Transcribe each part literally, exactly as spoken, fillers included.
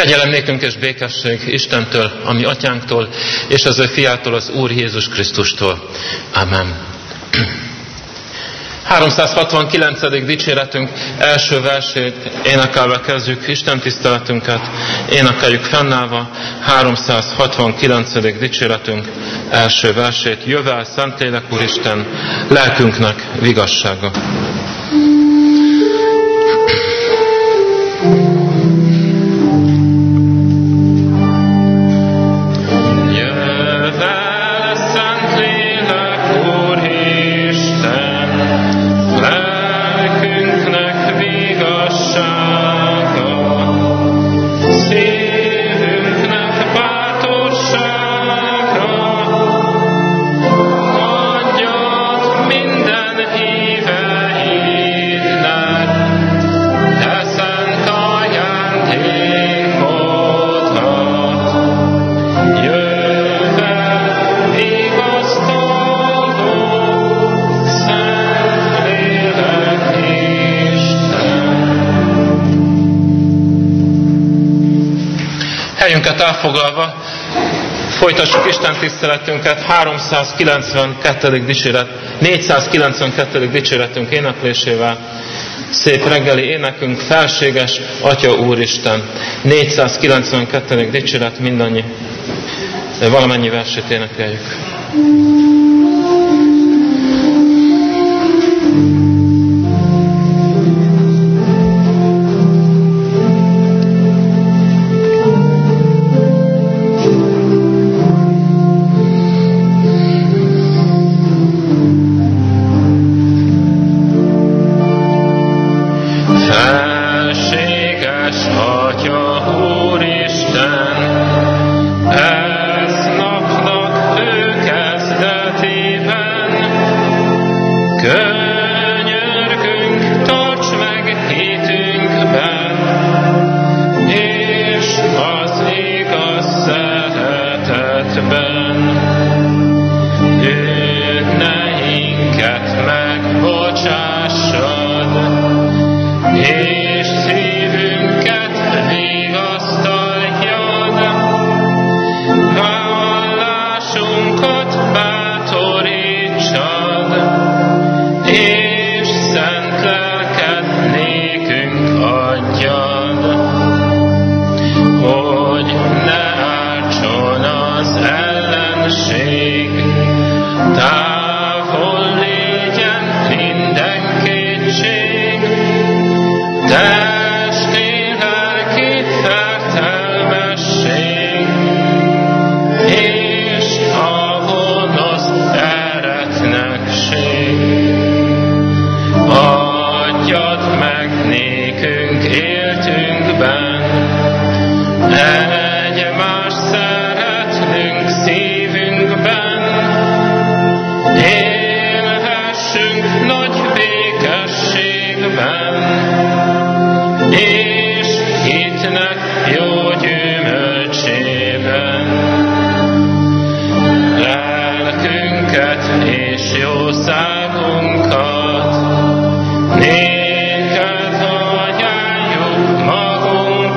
Kegyelem nékünk és békesség Istentől, a mi atyánktól, és az ő fiától, az Úr Jézus Krisztustól. Amen. háromszázhatvankilencedik dicséretünk első versét énekelve kezdjük Isten tiszteletünket, énekeljük fennállva háromszázhatvankilencedik dicséretünk első versét. Jövel, Szentlélek Úristen, lelkünknek vigassága. Helyünket elfoglalva, folytassuk Isten tiszteletünket, háromszázkilencvenkettedik dicséret, négyszázkilencvenkettedik dicséretünk éneklésével. Szép reggeli énekünk, felséges Atya Úristen. négyszázkilencvenkettedik dicséret, mindannyi, valamennyi versét énekeljük. Néked ajánljuk magunkat.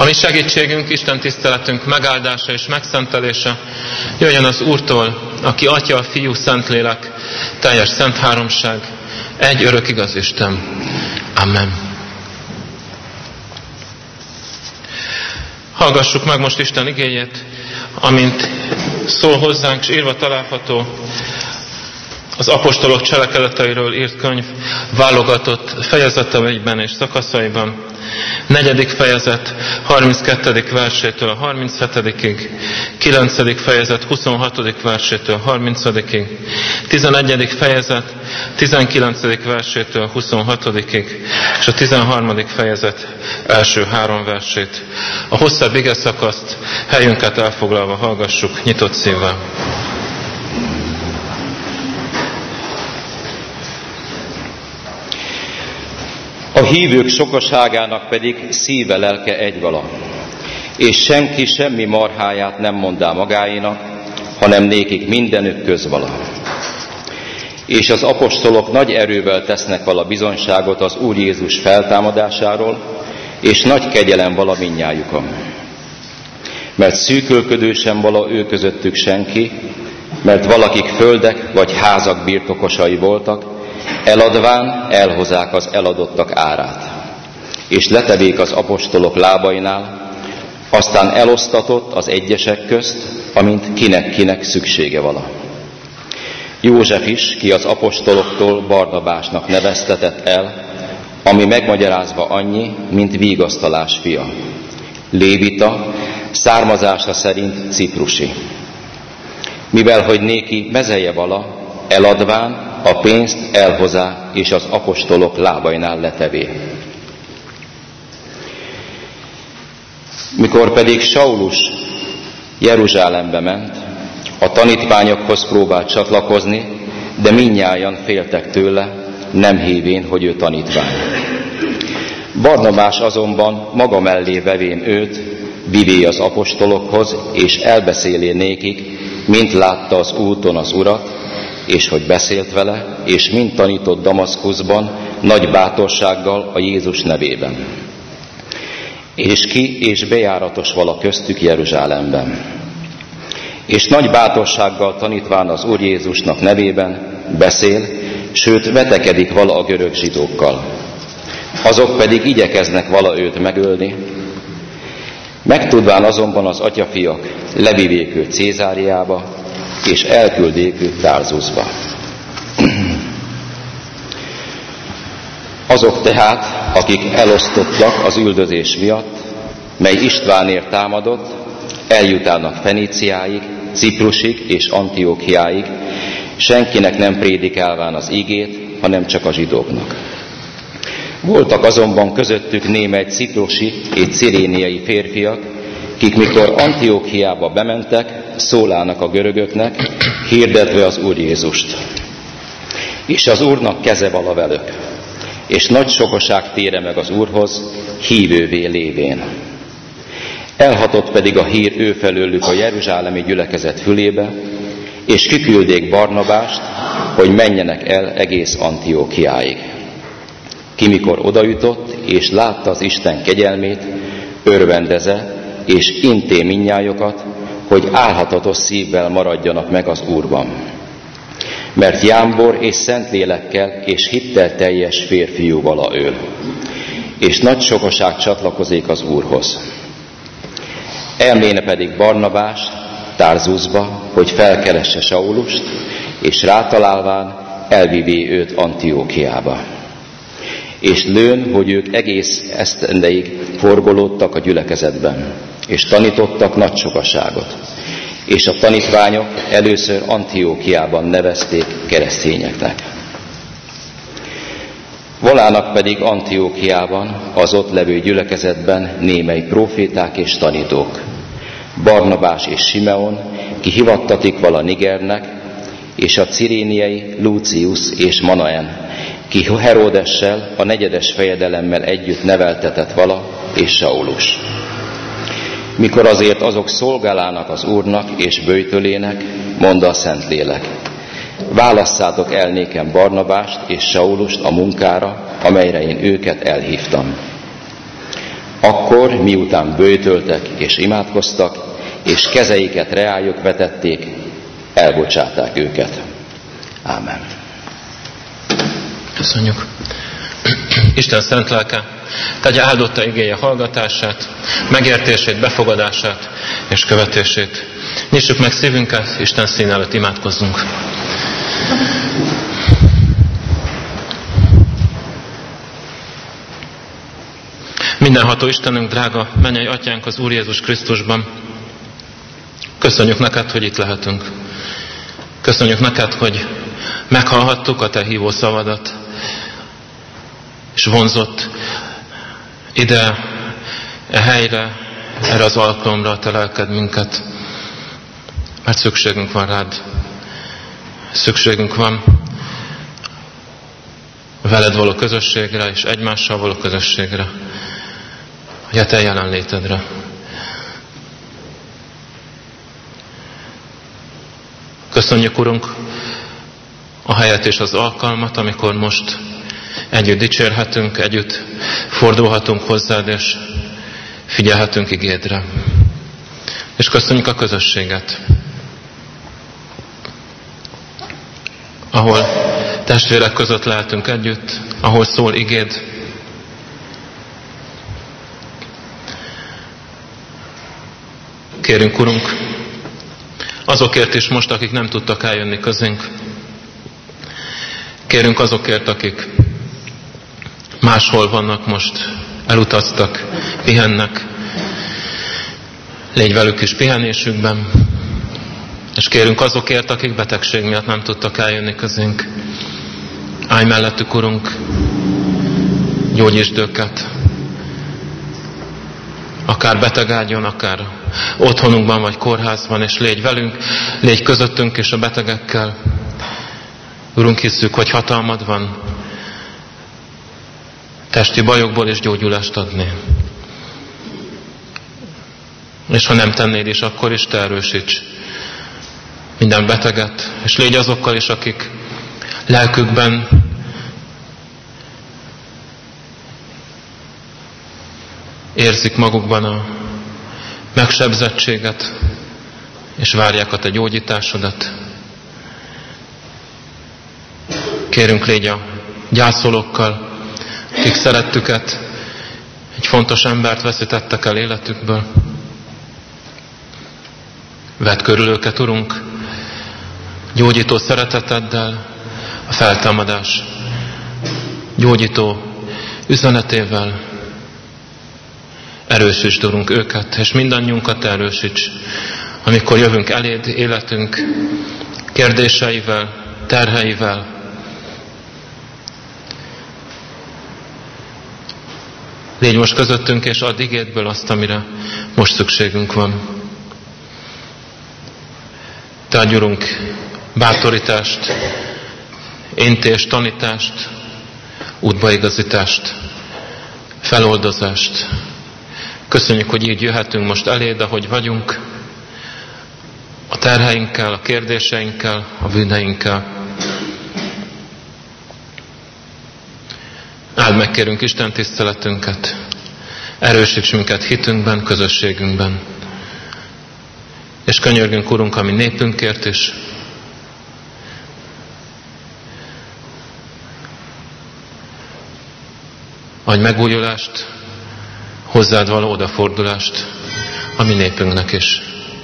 mi segítségünk, Isten tiszteletünk megáldása és megszentelése jöjjön az Úrtól, aki Atya, Fiú, Szentlélek, teljes szent háromság, egy örök igaz Isten. Amen. Hallgassuk meg most Isten igéjét, amint szól hozzánk, és írva található az apostolok cselekedeteiről írt könyv válogatott fejezeteiben és szakaszaiban. Negyedik fejezet harminckettedik versétől a harminchetodik kilencedik fejezet huszonhatodik versétől harmincadikig, tizenegyedik fejezet tizenkilencedik versétől huszonhatodikig, és a tizenharmadik fejezet első három versét. A hosszabb ige szakaszt helyünket elfoglalva hallgassuk nyitott szívvel. A hívők sokaságának pedig szíve, lelke egyvala, és senki semmi marháját nem mondá magáénak, hanem nékik mindenük közvala. És az apostolok nagy erővel tesznek vala bizonyságot az Úr Jézus feltámadásáról, és nagy kegyelem vala mindnyájukon. Mert szűkölködő sem vala ő közöttük senki, mert valakik földek vagy házak birtokosai voltak, eladván elhozák az eladottak árát, és letevék az apostolok lábainál, aztán elosztatott az egyesek közt, amint kinek-kinek szüksége vala. József is, ki az apostoloktól Barnabásnak neveztetett el, ami megmagyarázva annyi, mint vigasztalás fia. Lévita, származása szerint ciprusi. Mivel hogy néki mezeje vala, eladván a pénzt elhozá, és az apostolok lábainál letevé. Mikor pedig Saulus Jeruzsálembe ment, a tanítványokhoz próbált csatlakozni, de mindnyájan féltek tőle, nem hívén, hogy ő tanítvány. Barnabás azonban maga mellé vevén őt, vivé az apostolokhoz, és elbeszélé nékik, mint látta az úton az Urat, és hogy beszélt vele, és mind tanított Damaszkuszban nagy bátorsággal a Jézus nevében. És ki és bejáratos vala köztük Jeruzsálemben. És nagy bátorsággal tanítván az Úr Jézusnak nevében beszél, sőt vetekedik vala a görög zsidókkal. Azok pedig igyekeznek vala őt megölni. Megtudván azonban az atyafiak levivék őt Cézáriába, és elküldék őt Tárzusba. Azok tehát, akik elosztottak az üldözés miatt, mely Istvánért támadott, eljutának Feníciáig, Ciprusig és Antiókiáig, senkinek nem prédikálván az igét, hanem csak a zsidóknak. Voltak azonban közöttük némely ciprusi és ciréniai férfiak, kik mikor Antiókiába bementek, szólának a görögöknek, hirdetve az Úr Jézust. És az Úrnak keze vala velük, és nagy sokaság tére meg az Úrhoz, hívővé lévén. Elhatott pedig a hír ő felőlük a jeruzsálemi gyülekezet fülébe, és kiküldék Barnabást, hogy menjenek el egész Antiókiáig. Ki mikor odajutott, és látta az Isten kegyelmét, örvendeze, és inté mindnyájokat, hogy álhatatos szívvel maradjanak meg az Úrban. Mert jámbor és szentlélekkel és hittel teljes férfiú vala ő, és nagy sokaság csatlakozik az Úrhoz. Elméne pedig Barnabás Tárzusba, hogy felkeresse Saulust, és rátalálván elvivé őt Antiókiába. És lőn, hogy ők egész esztendeig forgolódtak a gyülekezetben, és tanítottak nagy sokaságot. És a tanítványok először Antiókiában nevezték keresztényeknek. Volának pedig Antiókiában az ott levő gyülekezetben némely próféták és tanítók. Barnabás és Simeon, ki hivattatik vala Nigernek, és a ciréniai Lucius és Manaen, ki Heródessel, a negyedes fejedelemmel együtt neveltetett vala, és Saulus. Mikor azért azok szolgálának az Úrnak és böjtölének, mondta a Szentlélek: válasszátok el nékem Barnabást és Saulust a munkára, amelyre én őket elhívtam. Akkor, miután böjtöltek és imádkoztak, és kezeiket reájuk vetették, elbocsátták őket. Ámen. Köszönjük. Isten szent lelke tegye áldotta igéje hallgatását, megértését, befogadását és követését. Nyissuk meg szívünket, Isten szín előtt imádkozzunk. Mindenható Istenünk, drága mennyei Atyánk az Úr Jézus Krisztusban, köszönjük neked, hogy itt lehetünk. Köszönjük neked, hogy meghallhattuk a te hívó szavadat, és vonzott ide, e helyre, erre az alkalomra a te lelked minket, mert szükségünk van rád. Szükségünk van veled való közösségre, és egymással való közösségre, hogy a te jelenlétedre. Köszönjük, Urunk, a helyet és az alkalmat, amikor most együtt dicsérhetünk, együtt fordulhatunk hozzád, és figyelhetünk igédre. És köszönjük a közösséget, ahol testvérek között lehetünk együtt, ahol szól igéd. Kérünk, Urunk, azokért is most, akik nem tudtak eljönni közénk. Kérünk azokért, akik máshol vannak most, elutaztak, pihennek. Légy velük is pihenésükben. És kérünk azokért, akik betegség miatt nem tudtak eljönni közénk. Állj mellettük, Urunk, gyógyítsd őket. Akár betegágyon, akár otthonunkban, vagy kórházban, és légy velünk, légy közöttünk és a betegekkel. Urunk, hisszük, hogy hatalmad van testi bajokból is gyógyulást adni. És ha nem tennéd is, akkor is te erősíts minden beteget, és légy azokkal is, akik lelkükben érzik magukban a megsebzettséget, és várják a te gyógyításodat. Kérünk, légy a gyászolókkal, akik szerettüket, egy fontos embert veszítettek el életükből. Vedd körül őket, Urunk, gyógyító szereteteddel, a feltámadás gyógyító üzenetével. Erősítsd, Urunk, őket, és mindannyiunkat erősíts, amikor jövünk eléd életünk kérdéseivel, terheivel. Légy most közöttünk, és add igédből azt, amire most szükségünk van. Te adj, Urunk, bátorítást, intést, tanítást, útbaigazítást, feloldozást. Köszönjük, hogy így jöhetünk most eléd, ahogy vagyunk, a terheinkkel, a kérdéseinkkel, a bűneinkkel. Áld meg, kérünk, Isten tiszteletünket, erősíts minket hitünkben, közösségünkben. És könyörgünk, Urunk, a mi népünkért is. Adj megújulást, hozzád való odafordulást a mi népünknek is.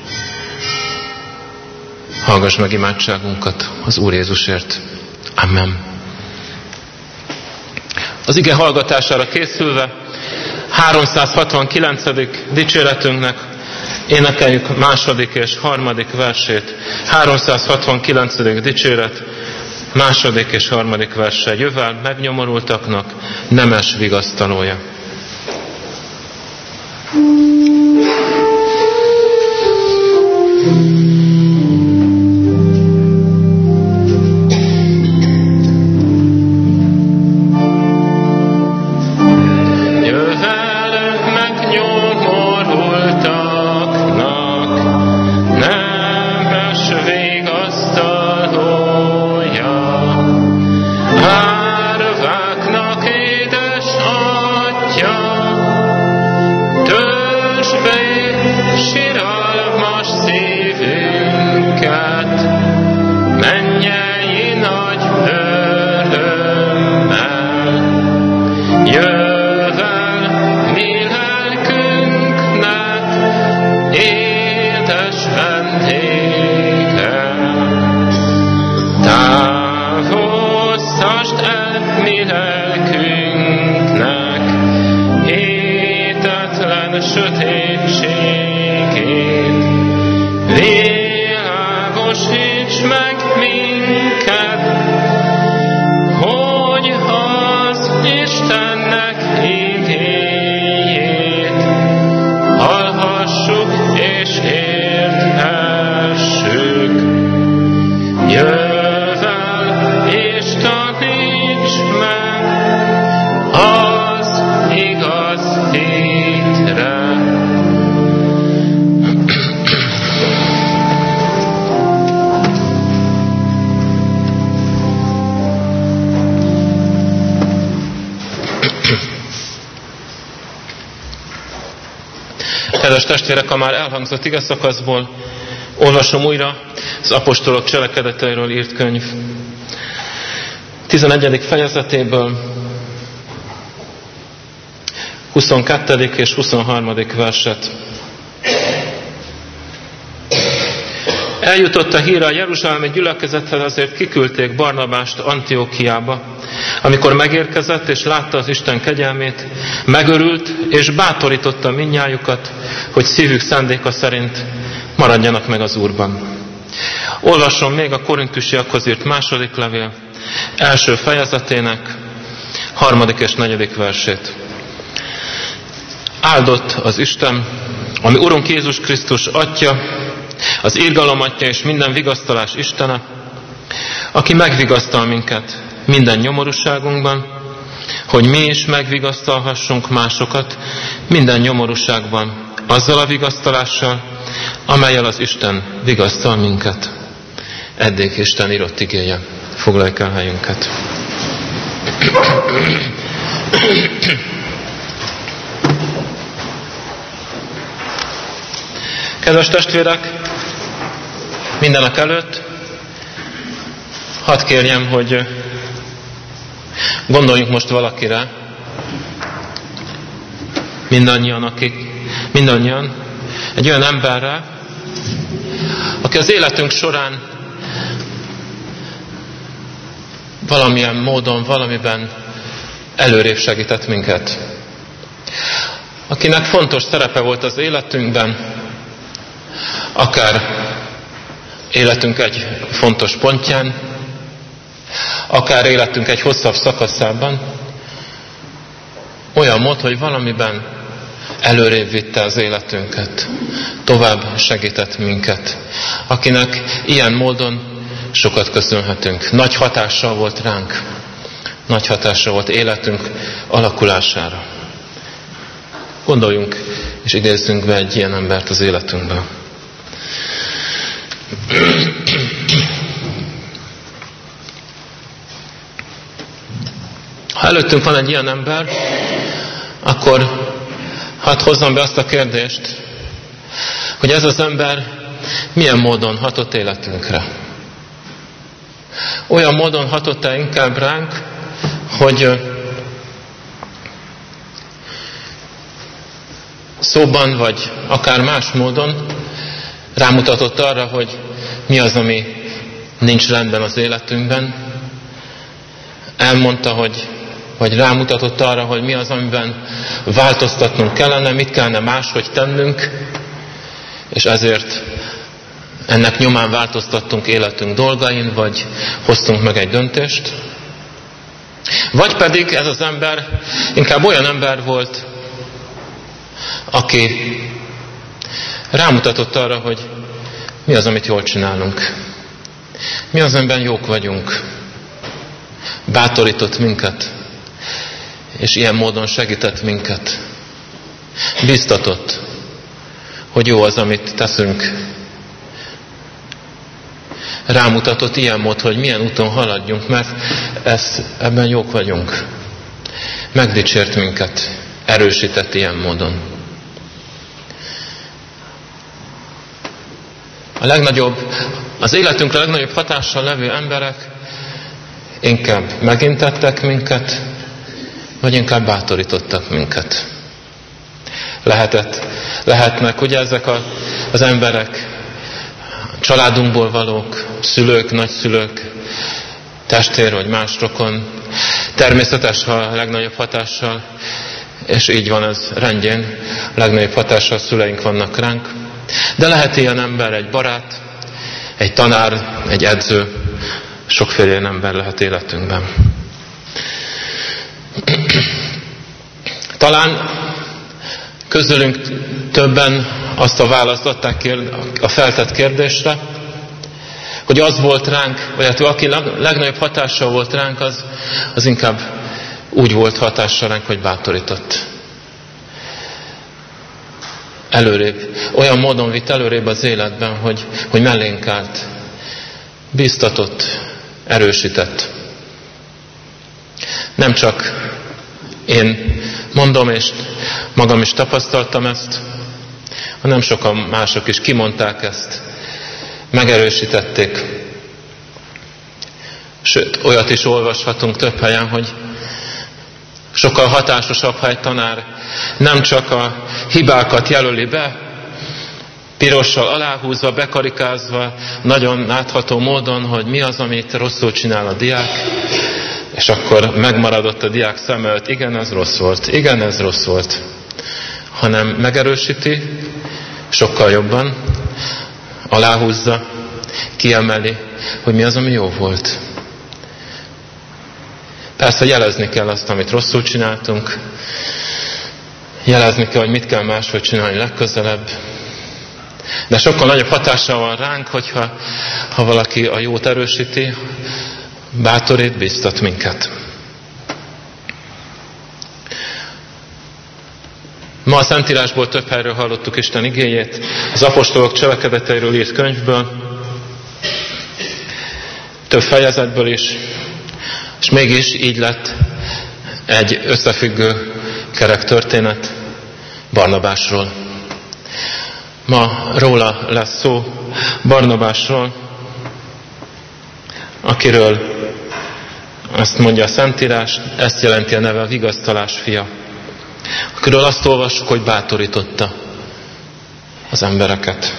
Hallgass meg imádságunkat az Úr Jézusért. Amen. Az ige hallgatására készülve háromszázhatvankilencedik dicséretünknek énekeljük második és harmadik versét. háromszázhatvankilencedik dicséret, második és harmadik verse. Jövel megnyomorultaknak nemes vigasztalója. Árváknak édes Atya, Kedves testvérek, a már elhangzott igeszakaszból olvasom újra az apostolok cselekedeteiről írt könyv tizenegyedik fejezetéből, huszonkettedik és huszonharmadik verset. Eljutott a híre a jeruzsálemi gyülekezethez, azért kiküldték Barnabást Antiókiába. Amikor megérkezett és látta az Isten kegyelmét, megörült és bátorította mindnyájukat, hogy szívük szándéka szerint maradjanak meg az Úrban. Olvasom még a korintusiakhoz írt második levél első fejezetének harmadik és negyedik versét. Áldott az Isten, ami Urunk Jézus Krisztus Atya, az irgalom Atya és minden vigasztalás Istene, aki megvigasztal minket minden nyomorúságunkban, hogy mi is megvigasztalhassunk másokat minden nyomorúságban, azzal a vigasztalással, amellyel az Isten vigasztal minket. Eddig Isten írott igéje. Foglaljuk el helyünket. Kedves testvérek, mindenek előtt hadd kérjem, hogy gondoljunk most valakire, mindannyian, akik, mindannyian, egy olyan emberre, aki az életünk során valamilyen módon, valamiben előrébb segített minket. Akinek fontos szerepe volt az életünkben, akár életünk egy fontos pontján, akár életünk egy hosszabb szakaszában, olyan mód, hogy valamiben előrébb vitte az életünket, tovább segített minket, akinek ilyen módon sokat köszönhetünk. Nagy hatással volt ránk, nagy hatással volt életünk alakulására. Gondoljunk és idézzünk be egy ilyen embert az életünkbe. Ha előttünk van egy ilyen ember, akkor hadd hozzam be azt a kérdést, hogy ez az ember milyen módon hatott életünkre. Olyan módon hatott-e inkább ránk, hogy szóban vagy akár más módon rámutatott arra, hogy mi az, ami nincs rendben az életünkben. Elmondta, hogy, vagy rámutatott arra, hogy mi az, amiben változtatnunk kellene, mit kellene máshogy tennünk, és ezért ennek nyomán változtattunk életünk dolgain, vagy hoztunk meg egy döntést. Vagy pedig ez az ember inkább olyan ember volt, aki rámutatott arra, hogy mi az, amit jól csinálunk. Mi az, amiben jók vagyunk. Bátorított minket, és ilyen módon segített minket. Biztatott, hogy jó az, amit teszünk. Rámutatott ilyen mód, hogy milyen úton haladjunk, mert ezt, ebben jók vagyunk. Megdicsért minket, erősített ilyen módon. A legnagyobb, az életünkre legnagyobb hatással levő emberek inkább megintettek minket, vagy inkább bátorítottak minket. Lehetett, lehetnek ugye ezek a, az emberek családunkból valók, szülők, nagyszülők, testvér vagy más rokon. Természetes, ha a legnagyobb hatással, és így van ez rendjén, a legnagyobb hatással szüleink vannak ránk. De lehet ilyen ember, egy barát, egy tanár, egy edző, sokféle ilyen ember lehet életünkben. Talán közülünk többen azt a választ adták a feltett kérdésre, hogy az volt ránk, vagy hát aki legnagyobb hatással volt ránk, az, az inkább úgy volt hatással ránk, hogy bátorított. Előrébb, olyan módon vitt előrébb az életben, hogy, hogy mellénk állt, bíztatott, erősített. Nem csak én mondom, és magam is tapasztaltam ezt, hanem sokan mások is kimondták ezt, megerősítették. Sőt, olyat is olvashatunk több helyen, hogy sokkal hatásosabb, ha egy tanár nem csak a hibákat jelöli be, pirossal aláhúzva, bekarikázva, nagyon látható módon, hogy mi az, amit rosszul csinál a diák, és akkor megmaradott a diák szem előtt, igen, ez rossz volt, igen, ez rossz volt, hanem megerősíti, sokkal jobban, aláhúzza, kiemeli, hogy mi az, ami jó volt. Persze jelezni kell azt, amit rosszul csináltunk, jelezni kell, hogy mit kell máshogy csinálni legközelebb, de sokkal nagyobb hatással van ránk, hogyha ha valaki a jót erősíti, bátorít, biztat minket. Ma a Szentírásból több helyről hallottuk Isten igéjét, az apostolok cselekedeteiről írt könyvből, több fejezetből is, és mégis így lett egy összefüggő kerek történet Barnabásról. Ma róla lesz szó, Barnabásról, akiről azt mondja a Szentírás, ezt jelenti a neve, a vigasztalás fia. Akiről azt olvassuk, hogy bátorította az embereket.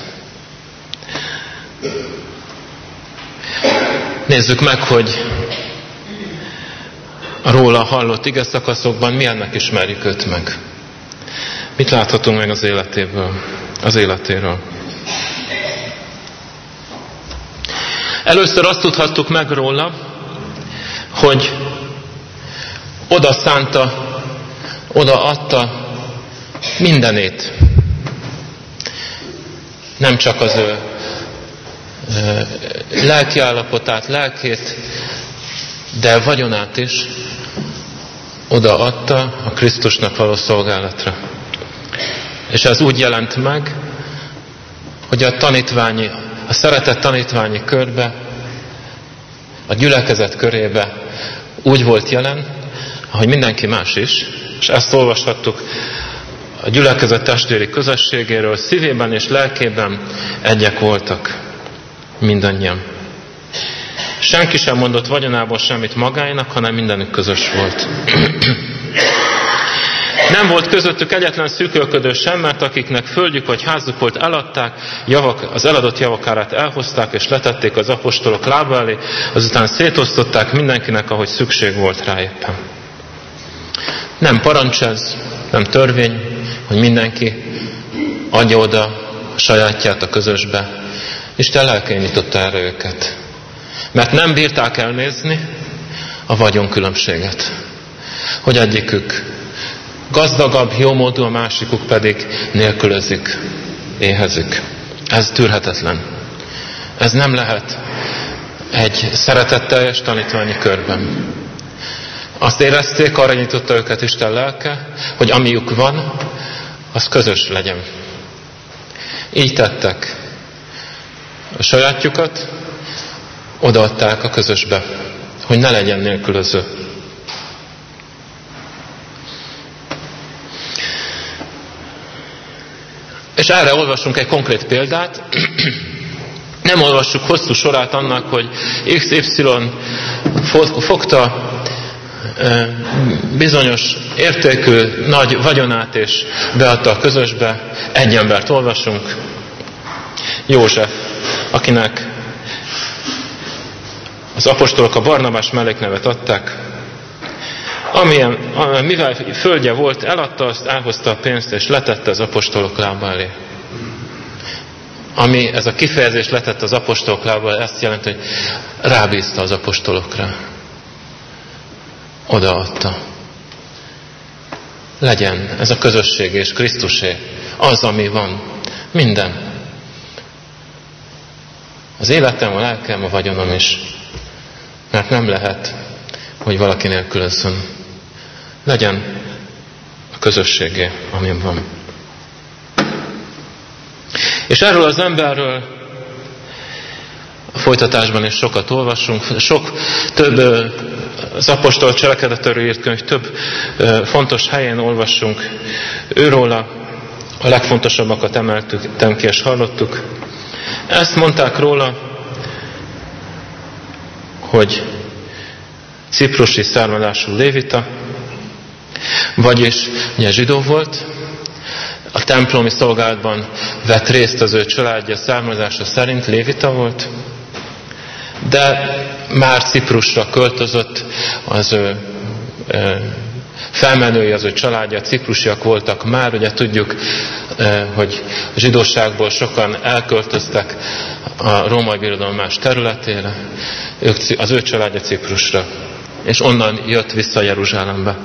Nézzük meg, hogy a róla hallott ige szakaszokban milyennek ismerjük őt meg. Mit láthatunk meg az életéből, az életéről? Először azt tudhattuk meg róla, hogy oda szánta, oda adta mindenét. Nem csak az ő lelkiállapotát, lelkét, de vagyonát is odaadta a Krisztusnak való szolgálatra. És ez úgy jelent meg, hogy a tanítványi, a szeretett tanítványi körbe, a gyülekezet körébe úgy volt jelen, ahogy mindenki más is, és ezt olvashattuk a gyülekezet testvéri közösségéről, szívében és lelkében egyek voltak mindannyian. Senki sem mondott vagyonából semmit magáinak, hanem mindenük közös volt. Nem volt közöttük egyetlen szűkölködő sem, mert akiknek földjük vagy házuk volt, eladták, javak, az eladott javakárát elhozták, és letették az apostolok lába elé, azután szétosztották mindenkinek, ahogy szükség volt rá éppen. Nem parancs ez, nem törvény, hogy mindenki adja oda a sajátját a közösbe. Isten lelke nyitotta erre őket. Mert nem bírták elnézni a vagyonkülönbséget. Hogy egyikük gazdagabb, jómódú, a másikuk pedig nélkülözik, éhezik. Ez tűrhetetlen. Ez nem lehet egy szeretetteljes tanítványi körben. Azt érezték, arra nyitotta őket Isten lelke, hogy amiük van, az közös legyen. Így tettek. A sajátjukat odaadták a közösbe, hogy ne legyen nélkülöző. És erre olvasunk egy konkrét példát. Nem olvassuk hosszú sorát annak, hogy iksz ipszilon fogta bizonyos értékű nagy vagyonát és beadta a közösbe. Egy embert olvasunk, József, akinek az apostolok a Barnabás melléknevet adták. Amilyen, mivel földje volt, eladta azt, elhozta a pénzt, és letette az apostolok lába elé. Ami ez a kifejezés letett az apostolok lába elé, ezt jelenti, hogy rábízta az apostolokra. Odaadta. Legyen ez a közösség és Krisztusé. Az, ami van. Minden. Az életem, a lelkem, a vagyonom is. Mert nem lehet, hogy valaki nélkülözzön. Legyen a közösségé, amin van. És erről az emberről a folytatásban is sokat olvasunk, sok több az apostol cselekedetről írt könyv, több fontos helyen olvassunk őróla, A legfontosabbakat emeltük ki és hallottuk. Ezt mondták róla, hogy ciprusi származású lévita, vagyis ugye zsidó volt, a templomi szolgálatban vett részt az ő családja származása szerint lévita volt, de már Ciprusra költözött, az ő e, felmenői, az ő családja, ciprusiak voltak már, ugye tudjuk, e, hogy a zsidóságból sokan elköltöztek a római birodalom más területére, ők, az ő családja Ciprusra, és onnan jött vissza Jeruzsálembe.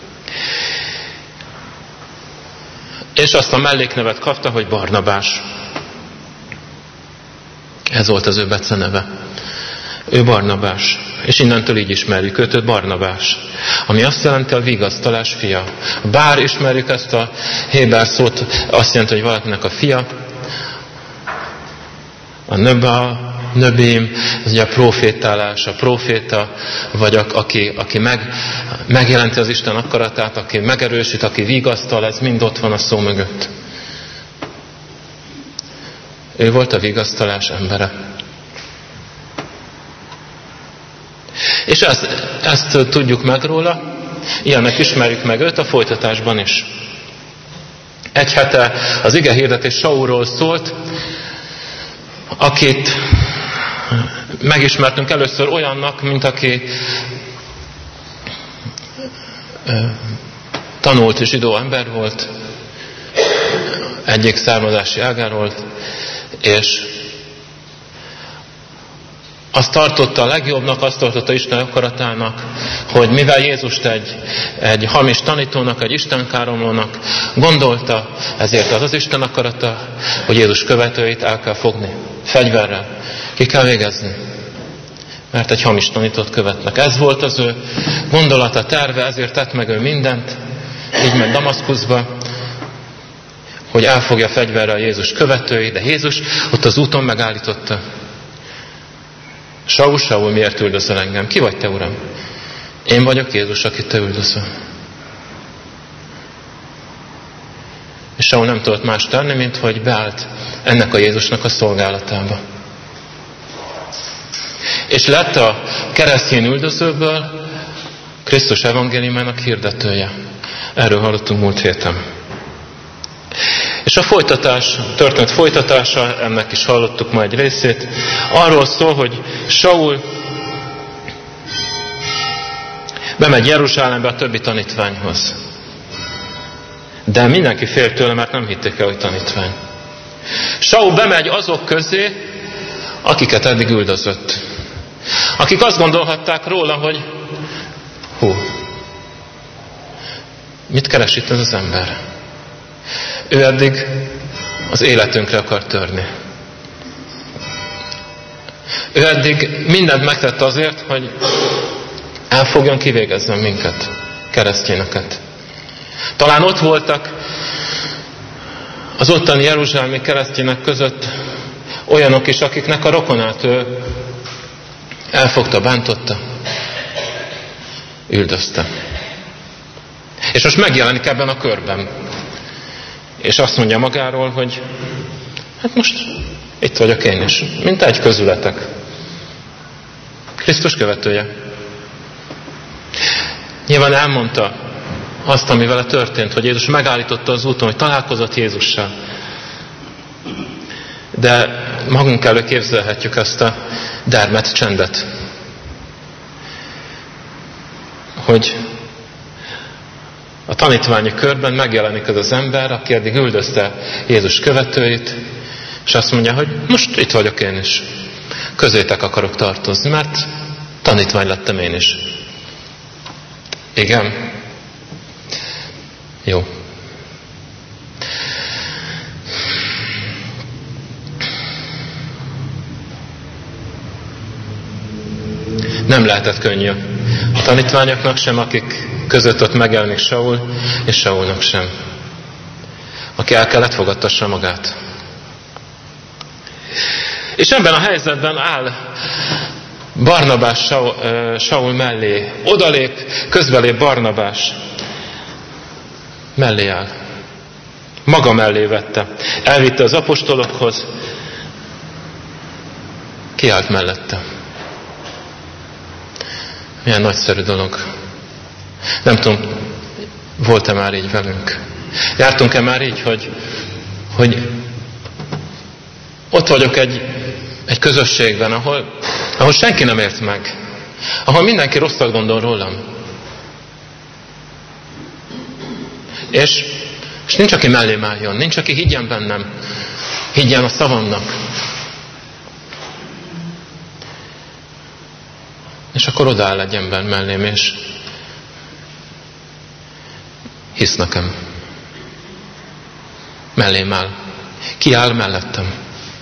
És azt a melléknevet kapta, hogy Barnabás. Ez volt az ő beceneve. Ő Barnabás. És innentől így ismerjük őt, ő Barnabás. Ami azt jelenti a vigasztalás fia. Bár ismerjük ezt a héber szót, azt jelenti, hogy valakinek a fia. A nöba, nöbém, ez ugye a profétálás, a proféta, vagy a, aki, aki meg, megjelenti az Isten akaratát, aki megerősít, aki vigasztal, ez mind ott van a szó mögött. Ő volt a vigasztalás embere. És ezt, ezt tudjuk meg róla, ilyennek ismerjük meg őt a folytatásban is. Egy hete az ige hirdetés Saulról szólt, akit megismertünk először olyannak, mint aki tanult zsidó ember volt, egyik származási ágáról, és azt tartotta a legjobbnak, azt tartotta Isten akaratának, hogy mivel Jézust egy, egy hamis tanítónak, egy istenkáromlónak gondolta, ezért az az Isten akarata, hogy Jézus követőit el kell fogni. Fegyverrel. Ki kell végezni. Mert egy hamis tanítót követnek. Ez volt az ő gondolata, terve, ezért tett meg ő mindent. Így ment Damaszkuszba, hogy elfogja fegyverrel Jézus követőit, de Jézus ott az úton megállította. Saul, Saul, miért üldözöl engem? Ki vagy te, Uram? Én vagyok Jézus, akit te üldözöl. És Saul nem tudott más tenni, mint hogy beállt ennek a Jézusnak a szolgálatába. És lett a keresztény üldözőből Krisztus evangéliumának hirdetője. Erről hallottunk múlt héten. És a folytatás, a történet folytatása, ennek is hallottuk ma egy részét, arról szól, hogy Saul bemegy Jeruzsálembe a többi tanítványhoz. De mindenki fél tőle, mert nem hitték el, hogy tanítvány. Saul bemegy azok közé, akiket eddig üldözött. Akik azt gondolhatták róla, hogy hú, mit keres itt ez az ember? Ő eddig az életünkre akar törni. Ő eddig mindent megtett azért, hogy elfogjon, kivégezzen minket, keresztényeket. Talán ott voltak az ottani jeruzsálemi keresztények között olyanok is, akiknek a rokonát ő elfogta, bántotta, üldözte. És most megjelenik ebben a körben. És azt mondja magáról, hogy hát most itt vagyok én is, mint egy közületek. Krisztus követője. Nyilván elmondta azt, ami vele történt, hogy Jézus megállította az úton, hogy találkozott Jézussal. De magunk elő képzelhetjük ezt a dermedt csendet. Hogy a tanítványi körben megjelenik ez az ember, aki eddig üldözte Jézus követőit, és azt mondja, hogy most itt vagyok én is. Közétek akarok tartozni, mert tanítvány lettem én is. Igen? Jó. Nem lehetett könnyű a tanítványoknak sem, akik között ott megjelenik Saul, és Saulnak sem. Aki el kellett fogadtassa magát. És ebben a helyzetben áll Barnabás Saul, Saul mellé. Odalép, közbelép Barnabás. Mellé áll. Maga mellé vette. Elvitte az apostolokhoz, kiállt mellette. Milyen nagyszerű dolog. Nem tudom, volt-e már így velünk? Jártunk-e már így, hogy, hogy ott vagyok egy, egy közösségben, ahol, ahol senki nem ért meg. Ahol mindenki rosszat gondol rólam. És, és nincs, aki mellém álljon, nincs, aki higgyen bennem, higgyen a szavamnak. És akkor odaáll egy ember mellém, és hisz nekem. Mellém áll. Ki áll mellettem?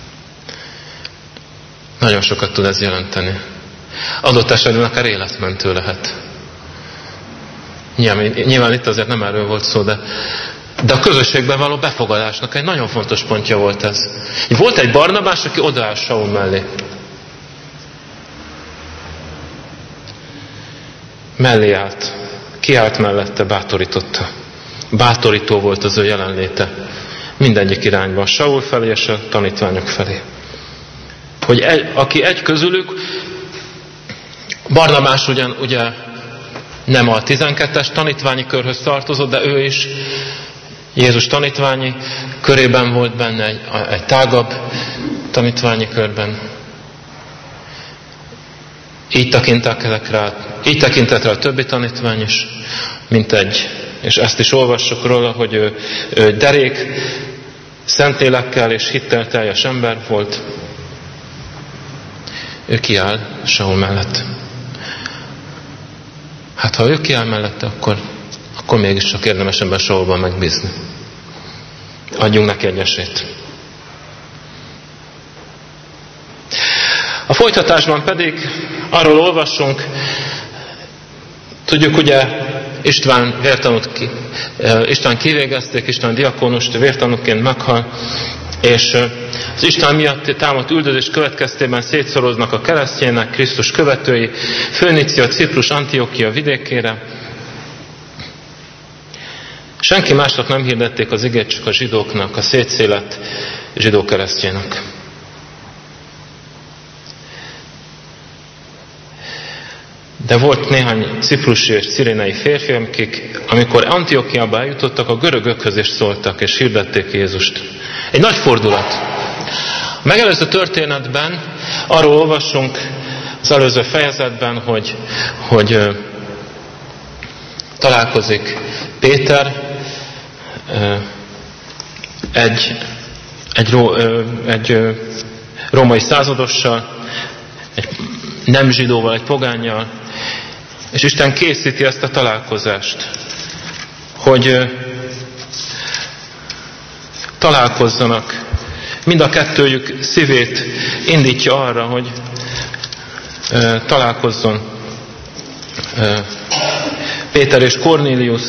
Nagyon sokat tud ez jelenteni. Adott esetben akár életmentő lehet. Nyilván, nyilván itt azért nem erről volt szó, de, de a közösségben való befogadásnak egy nagyon fontos pontja volt ez. Volt egy Barnabás, aki odaáll Saul mellé. Mellé állt. Kiállt mellette, bátorította. Bátorító volt az ő jelenléte. Mindegyik irányban. Saul felé és a tanítványok felé. Hogy egy, aki egy közülük, Barnabás ugyan ugye nem a tizenkettes tanítványi körhöz tartozott, de ő is Jézus tanítványi körében volt benne, egy, egy tágabb tanítványi körben. Így tekintek rá, így tekintett rá a többi tanítvány is, mint egy, és ezt is olvassuk róla, hogy ő, ő derék, szentélekkel és hittel teljes ember volt. Ő kiáll Saul mellett. Hát ha ő kiáll mellette, akkor, akkor mégiscsak érdemes ebben Saulban megbízni. Adjunk neki egy esélyt. A folytatásban pedig arról olvassunk, tudjuk ugye István vértanút ki, István kivégezték, István diakónust vértanúként meghal, és az István miatt támadt üldözés következtében szétszoroznak a keresztjének, Krisztus követői, Fönícia, Ciprus, Antiokia vidékére. Senki másnak nem hirdették az igét, csak a zsidóknak, a szétszélett zsidó keresztjének. De volt néhány ciprusi és cirénei férfi, akik, amikor Antiokiába eljutottak, a görögökhöz is szóltak, és hirdették Jézust. Egy nagy fordulat. A megelőző történetben arról olvassunk az előző fejezetben, hogy, hogy ö, találkozik Péter ö, egy, egy, ró, ö, egy ö, római századossal, egy nem zsidóval, egy pogánnyal, és Isten készíti ezt a találkozást, hogy ö, találkozzanak. Mind a kettőjük szívét indítja arra, hogy ö, találkozzon ö, Péter és Kornélius,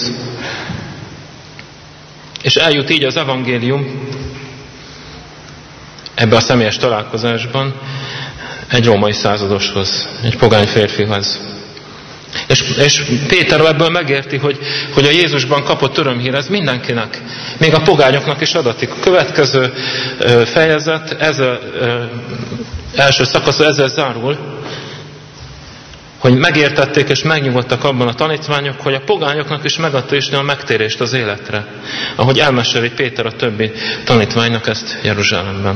és eljut így az evangélium ebbe a személyes találkozásban egy római századoshoz, egy pogány férfihoz. És, és Péter ebből megérti, hogy, hogy a Jézusban kapott örömhír, ez mindenkinek, még a pogányoknak is adatik. A következő ö, fejezet, ez az első szakasz ezzel zárul, hogy megértették és megnyugodtak abban a tanítványok, hogy a pogányoknak is megadta Isten a megtérést az életre. Ahogy elmeséli Péter a többi tanítványnak ezt Jeruzsálemben.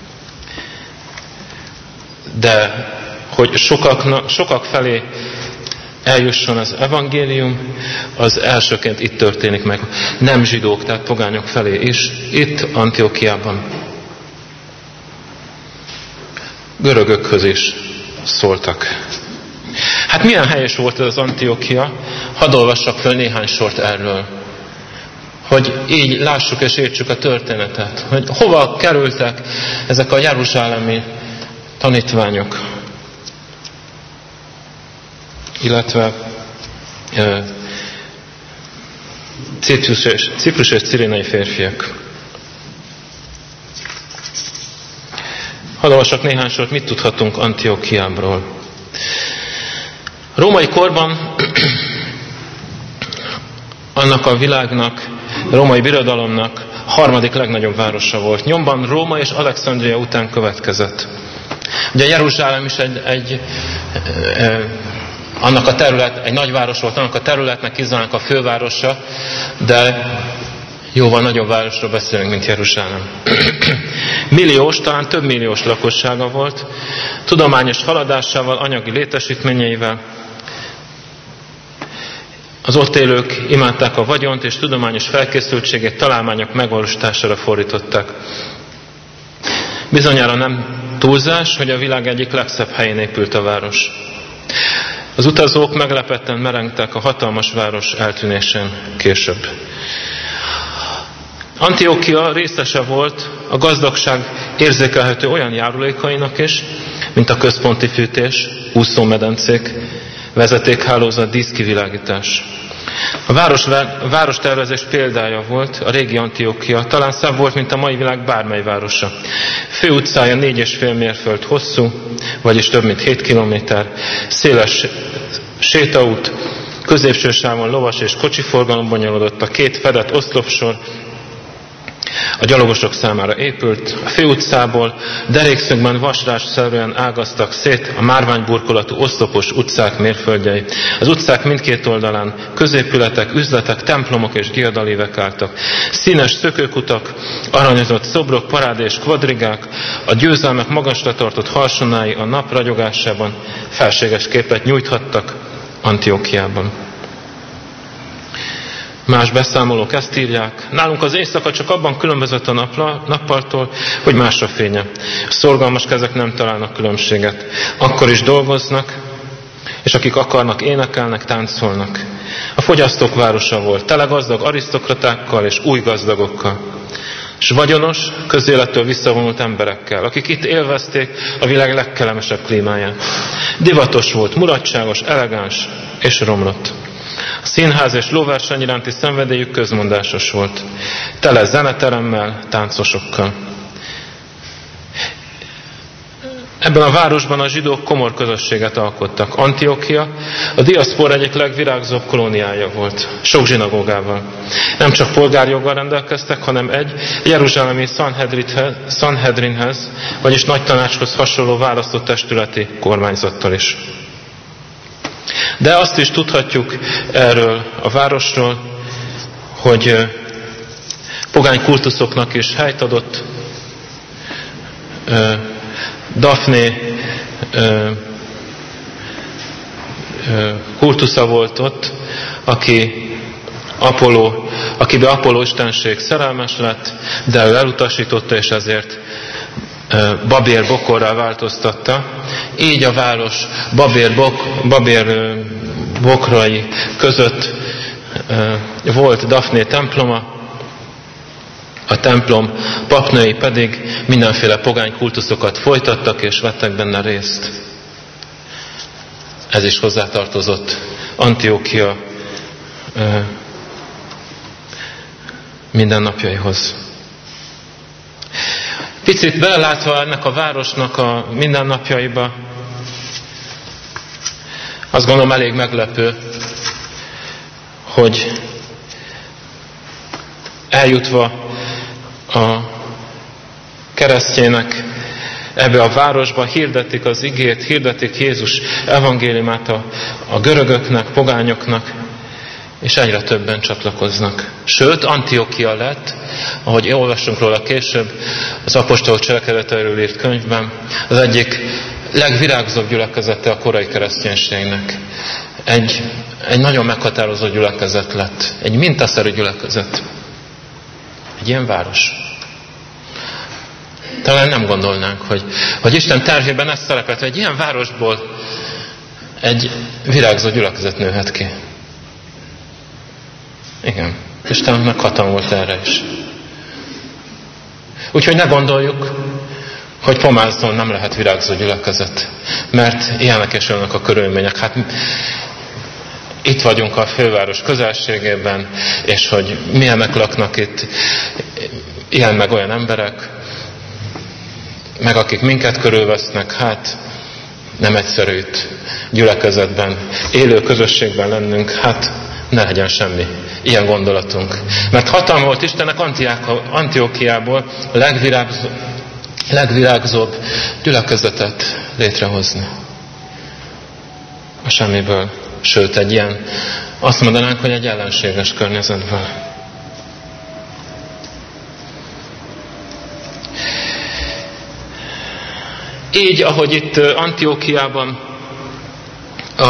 De hogy sokak, sokak felé eljusson az evangélium, az elsőként itt történik meg. Nem zsidók, tehát pogányok felé is, itt Antiokiában. Görögökhöz is szóltak. Hát milyen helyes volt ez az Antiokia? Hadd olvassak fel néhány sort erről. Hogy így lássuk és értsük a történetet. Hogy hova kerültek ezek a jeruzsálemi tanítványok. Illetve e, Ciprus és, Ciprus és cirénai férfiak. Hadd olvassak néhány sort, mit tudhatunk Antiokiából. A római korban annak a világnak, a római birodalomnak harmadik legnagyobb városa volt. Nyomban Róma és Alexandria után következett. Ugye Jeruzsálem is egy, egy e, annak a terület, egy nagyváros volt, annak a területnek Izraelnek a fővárosa, de jóval nagyobb városról beszélünk, mint Jeruzsálem. Milliós, talán több milliós lakossága volt, tudományos haladásával, anyagi létesítményeivel. Az ott élők imádták a vagyont, és tudományos felkészültségét találmányok megvalósítására fordították. Bizonyára nem túlzás, hogy a világ egyik legszebb helyén épült a város. Az utazók meglepetten merengtek a hatalmas város eltűnésén később. Antiókia részese volt a gazdagság érzékelhető olyan járulékainak is, mint a központi fűtés, úszómedencék, vezetékhálózat, díszkivilágítás. A város, a várostervezés példája volt a régi Antiókia, talán szebb volt, mint a mai világ bármely városa. Főutcája négy és fél mérföld hosszú, vagyis több mint hét kilométer, széles sétaút, középső sávon lovas és kocsiforgalom bonyolódott, a két fedett oszlopsor a gyalogosok számára épült, a főutcából derékszögben vasrásszerűen ágaztak szét a márványburkolatú oszlopos utcák mérföldjei. Az utcák mindkét oldalán középületek, üzletek, templomok és diadalívek álltak. Színes szökőkutak, aranyozott szobrok, parád és kvadrigák, a győzelmek magasra tartott harsonái a nap ragyogásában felséges képet nyújthattak Antiókiában. Más beszámolók ezt írják. Nálunk az éjszaka csak abban különbözött a napla, nappaltól, hogy más a fénye. A szorgalmas kezek nem találnak különbséget. Akkor is dolgoznak, és akik akarnak, énekelnek, táncolnak. A fogyasztók városa volt, tele gazdag arisztokratákkal és új gazdagokkal. És vagyonos, közélettől visszavonult emberekkel, akik itt élvezték a világ legkellemesebb klímáját. Divatos volt, mulatságos, elegáns és romlott. A színház és lóverseny iránti szenvedélyük közmondásos volt. Tele zeneteremmel, táncosokkal. Ebben a városban a zsidók komor közösséget alkottak. Antiókia a diaszpora egyik legvirágzóbb kolóniája volt, sok zsinagógával. Nem csak polgárjoggal rendelkeztek, hanem egy jeruzsálemi Sanhedrinhez, vagyis nagy tanácshoz hasonló választott testületi kormányzattal is. De azt is tudhatjuk erről a városról, hogy pogány kultuszoknak is helyt adott. Dafné kultusza volt ott, aki Apolló, akibe Apolló istenség szerelmes lett, de ő elutasította, és ezért babér bokorrá változtatta. Így a város babér, bok, babér bokrai között volt Dafné temploma, a templom papnői pedig mindenféle pogány kultuszokat folytattak és vettek benne részt. Ez is hozzátartozott Antiókia mindennapjaihoz. Picit belelátva ennek a városnak a mindennapjaiba, azt gondolom elég meglepő, hogy eljutva a keresztjének ebbe a városba hirdetik az igét, hirdetik Jézus evangéliumát a, a görögöknek, pogányoknak, és egyre többen csatlakoznak. Sőt, Antiókia lett, ahogy olvassunk róla később, az apostolok cselekedeteiről írt könyvben, az egyik legvirágzóbb gyülekezete a korai kereszténységnek. Egy, egy nagyon meghatározó gyülekezet lett. Egy mintaszerű gyülekezet. Egy ilyen város. Talán nem gondolnánk, hogy, hogy Isten tervében ez szerepelt, hogy egy ilyen városból egy virágzó gyülekezet nőhet ki. Igen. Istennek hatalma volt erre is. Úgyhogy ne gondoljuk, hogy Pomázdon nem lehet virágzó gyülekezet. Mert ilyenek és olyanok a körülmények. Hát itt vagyunk a főváros közelségében, és hogy milyenek laknak itt ilyen meg olyan emberek, meg akik minket körülvesznek, hát nem egyszerű itt gyülekezetben, élő közösségben lennünk, hát ne legyen semmi ilyen gondolatunk. Mert hatalma volt Istennek Antiókiából a legvirágzóbb, legvirágzóbb gyülekezetet létrehozni. A semmiből. Sőt, egy ilyen, azt mondanánk, hogy egy ellenséges környezetből. Így, ahogy itt Antiókiában a,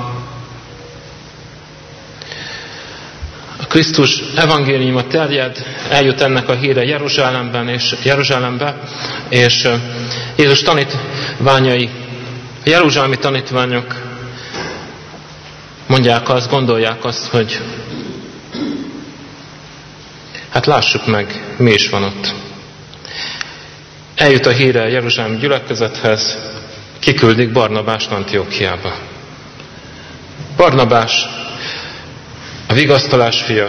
a Krisztus evangéliuma terjed, eljut ennek a híre Jeruzsálemben és Jeruzsálembe, és Jézus tanítványai, a jeruzsálemi tanítványok mondják azt, gondolják azt, hogy hát lássuk meg, mi is van ott. Eljut a híre a jeruzsálemi gyülekezethez, kiküldik Barnabást Antiókiába. Barnabás, a vigasztalás fia,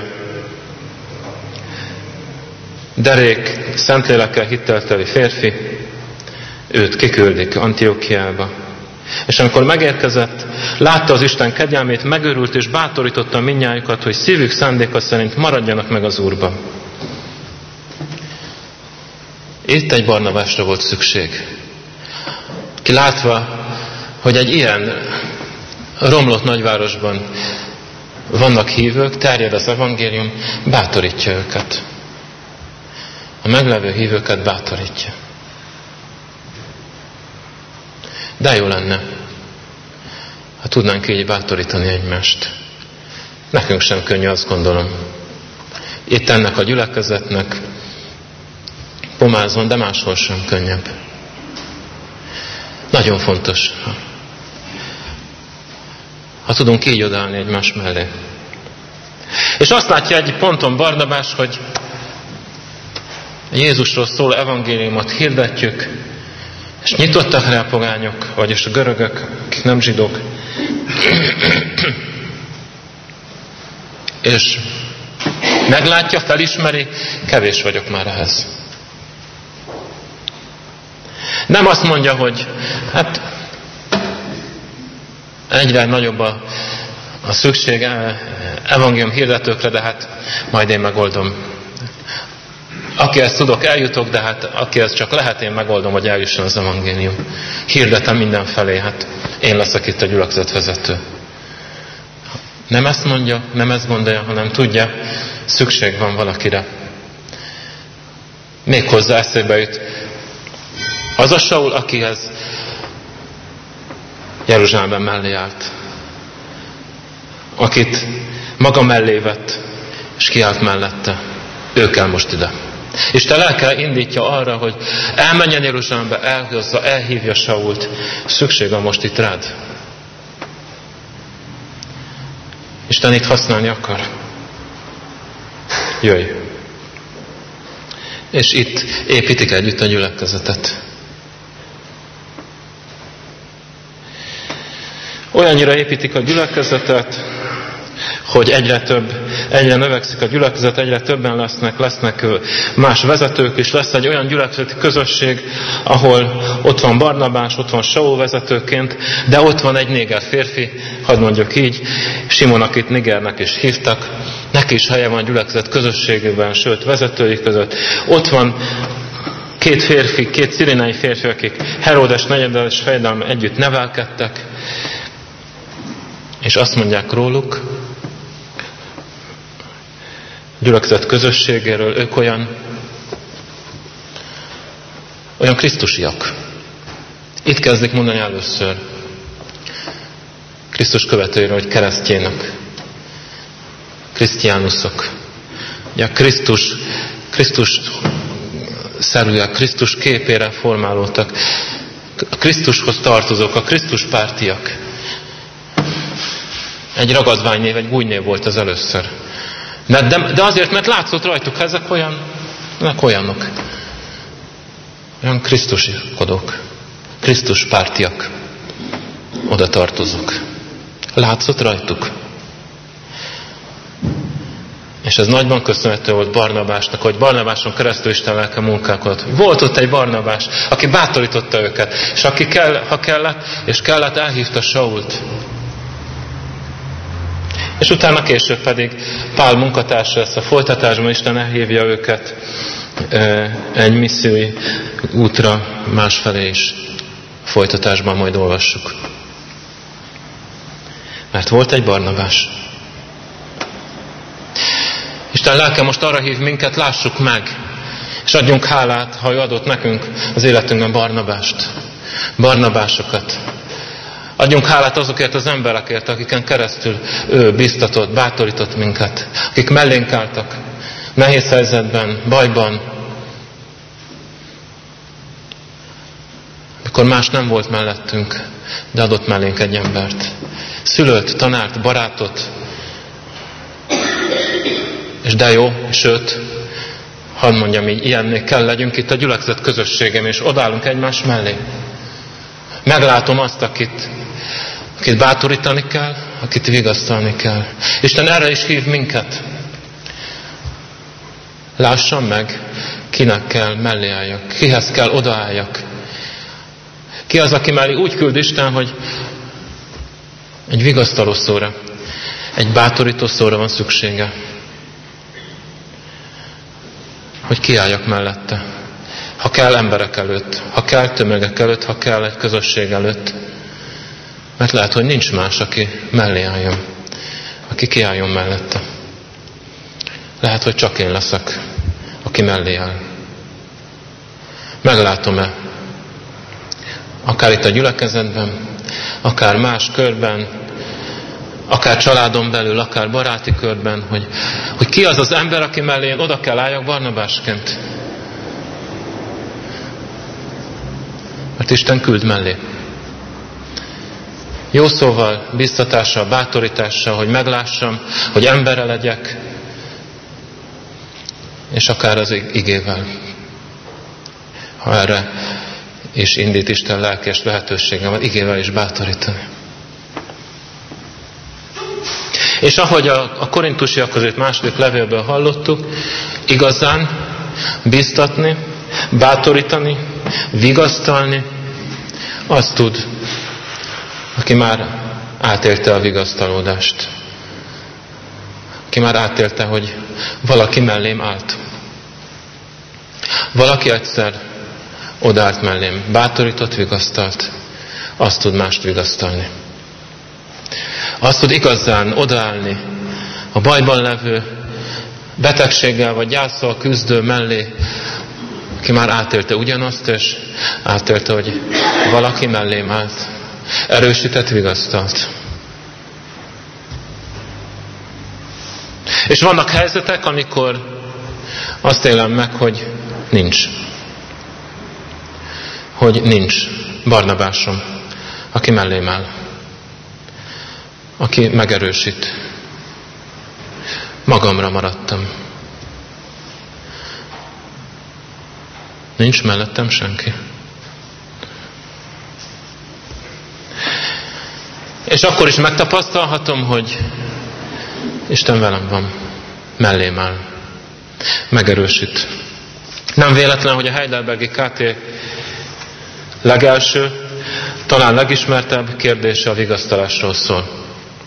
derék, szentlélekkel hittelteli férfi, őt kiküldik Antiókiába. És amikor megérkezett, látta az Isten kegyelmét, megőrült és bátorította mindnyájukat, hogy szívük szándéka szerint maradjanak meg az Úrban. Itt egy Barnabásra volt szükség. Ki látva, hogy egy ilyen romlott nagyvárosban vannak hívők, terjed az evangélium, bátorítja őket. A meglevő hívőket bátorítja. De jó lenne, ha tudnánk így bátorítani egymást. Nekünk sem könnyű, azt gondolom. Itt ennek a gyülekezetnek Pomázon, de máshol sem könnyebb. Nagyon fontos, ha tudunk így odaállni egymás mellé. És azt látja egy ponton Barnabás, hogy Jézusról szóló evangéliumot hirdetjük, és nyitottak rá a pogányok, vagyis a görögök, akik nem zsidók. És meglátja, felismeri, kevés vagyok már ehhez. Nem azt mondja, hogy hát egyre nagyobb a, a szükség evangélium hirdetőkre, de hát majd én megoldom. Akihez tudok, eljutok, de hát akihez csak lehet, én megoldom, hogy eljusson az evangélium. Hirdetem mindenfelé, hát én leszek itt a gyülekezet vezető. Nem ezt mondja, nem ezt gondolja, hanem tudja, szükség van valakire. Méghozzá eszébe jut az a Saul, akihez Jeruzsálemben mellé állt. Akit maga mellé vett, és kiállt mellette. Ő kell most ide. Isten lelke indítja arra, hogy elmenjen Jeruzsálembe, elhozza, elhívja Sault. Szükség van most itt rád. Isten itt használni akar. Jöjj! És itt építik együtt a gyülekezetet. Olyannyira építik a gyülekezetet, hogy egyre több, egyre növekszik a gyülekezet, egyre többen lesznek, lesznek más vezetők is, lesz egy olyan gyülekezeti közösség, ahol ott van Barnabás, ott van Saul vezetőként, de ott van egy néger férfi, hadd mondjuk így, Simon, akit Nigernek is hívtak, neki is helye van a gyülekezet közösségében, sőt vezetői között. Ott van két férfi, két szirénai férfi, akik Heródes negyedes fejedelme együtt nevelkedtek, és azt mondják róluk, gyülekezet közösségéről, ők olyan, olyan krisztusiak. Itt kezdik mondani először Krisztus követőiről, hogy keresztjének, krisztiánuszok. Ugye a Krisztus, Krisztus szerűek, Krisztus képére formálódtak, a Krisztushoz tartozók, a Krisztus pártiak. Egy ragadványnév, egy gúnynév volt az először. De, de, de azért, mert látszott rajtuk, ezek olyan, ezek olyanok. Olyan krisztuskodók, Krisztus pártiak, oda tartozók. Látszott rajtuk. És ez nagyban köszönhető volt Barnabásnak, hogy Barnabáson keresztül Isten lelke munkálkodott. Volt ott egy Barnabás, aki bátorította őket, és aki kell, ha kellett, és kellett, elhívta Sault. És utána később pedig Pál munkatársa lesz a folytatásban, Isten elhívja őket egy missziói útra másfelé is. Folytatásban majd olvassuk. Mert volt egy Barnabás. Isten lelke most arra hív minket, lássuk meg, és adjunk hálát, ha ő adott nekünk az életünkben Barnabást, Barnabásokat. Adjunk hálát azokért az emberekért, akiken keresztül ő biztatott, bátorított minket, akik mellénk álltak, nehéz helyzetben, bajban, mikor más nem volt mellettünk, de adott mellénk egy embert. Szülőt, tanárt, barátot, és de jó, sőt, hadd mondjam így, ilyennél kell legyünk itt a gyülekezet közösségem, és odállunk egymás mellé. Meglátom azt, akit, akit bátorítani kell, akit vigasztalni kell. Isten erre is hív minket. Lássam meg, kinek kell mellé álljak, kihez kell odaálljak. Ki az, aki mellé úgy küld Isten, hogy egy vigasztaló szóra, egy bátorító szóra van szüksége. Hogy kiálljak mellette. Ha kell emberek előtt, ha kell tömegek előtt, ha kell egy közösség előtt. Mert lehet, hogy nincs más, aki mellé álljon, aki kiálljon mellette. Lehet, hogy csak én leszek, aki mellé áll. Meglátom-e, akár itt a gyülekezetben, akár más körben, akár családon belül, akár baráti körben, hogy, hogy ki az az ember, aki mellé én oda kell álljak Barnabásként. Mert Isten küld mellé. Jó szóval, biztatással, bátorítással, hogy meglássam, hogy emberre legyek, és akár az igével. Ha erre is indít Isten lelkes lehetőségem, az igével is bátorítani. És ahogy a, a korintusiak között második levélből hallottuk, igazán biztatni, bátorítani, vigasztalni, azt tud, aki már átélte a vigasztalódást. Aki már átélte, hogy valaki mellém állt. Valaki egyszer odállt mellém, bátorított, vigasztalt, azt tud mást vigasztalni. Azt tud igazán odaállni a bajban levő, betegséggel vagy gyászsal küzdő mellé, aki már átélte ugyanazt, és átélte, hogy valaki mellém állt, erősített, vigasztalt. És vannak helyzetek, amikor azt élem meg, hogy nincs. Hogy nincs Barnabásom, aki mellém áll. Aki megerősít. Magamra maradtam. Nincs mellettem senki. És akkor is megtapasztalhatom, hogy Isten velem van. Mellém áll. Megerősít. Nem véletlen, hogy a Heidelbergi ká té legelső, talán legismertebb kérdése a vigasztalásról szól.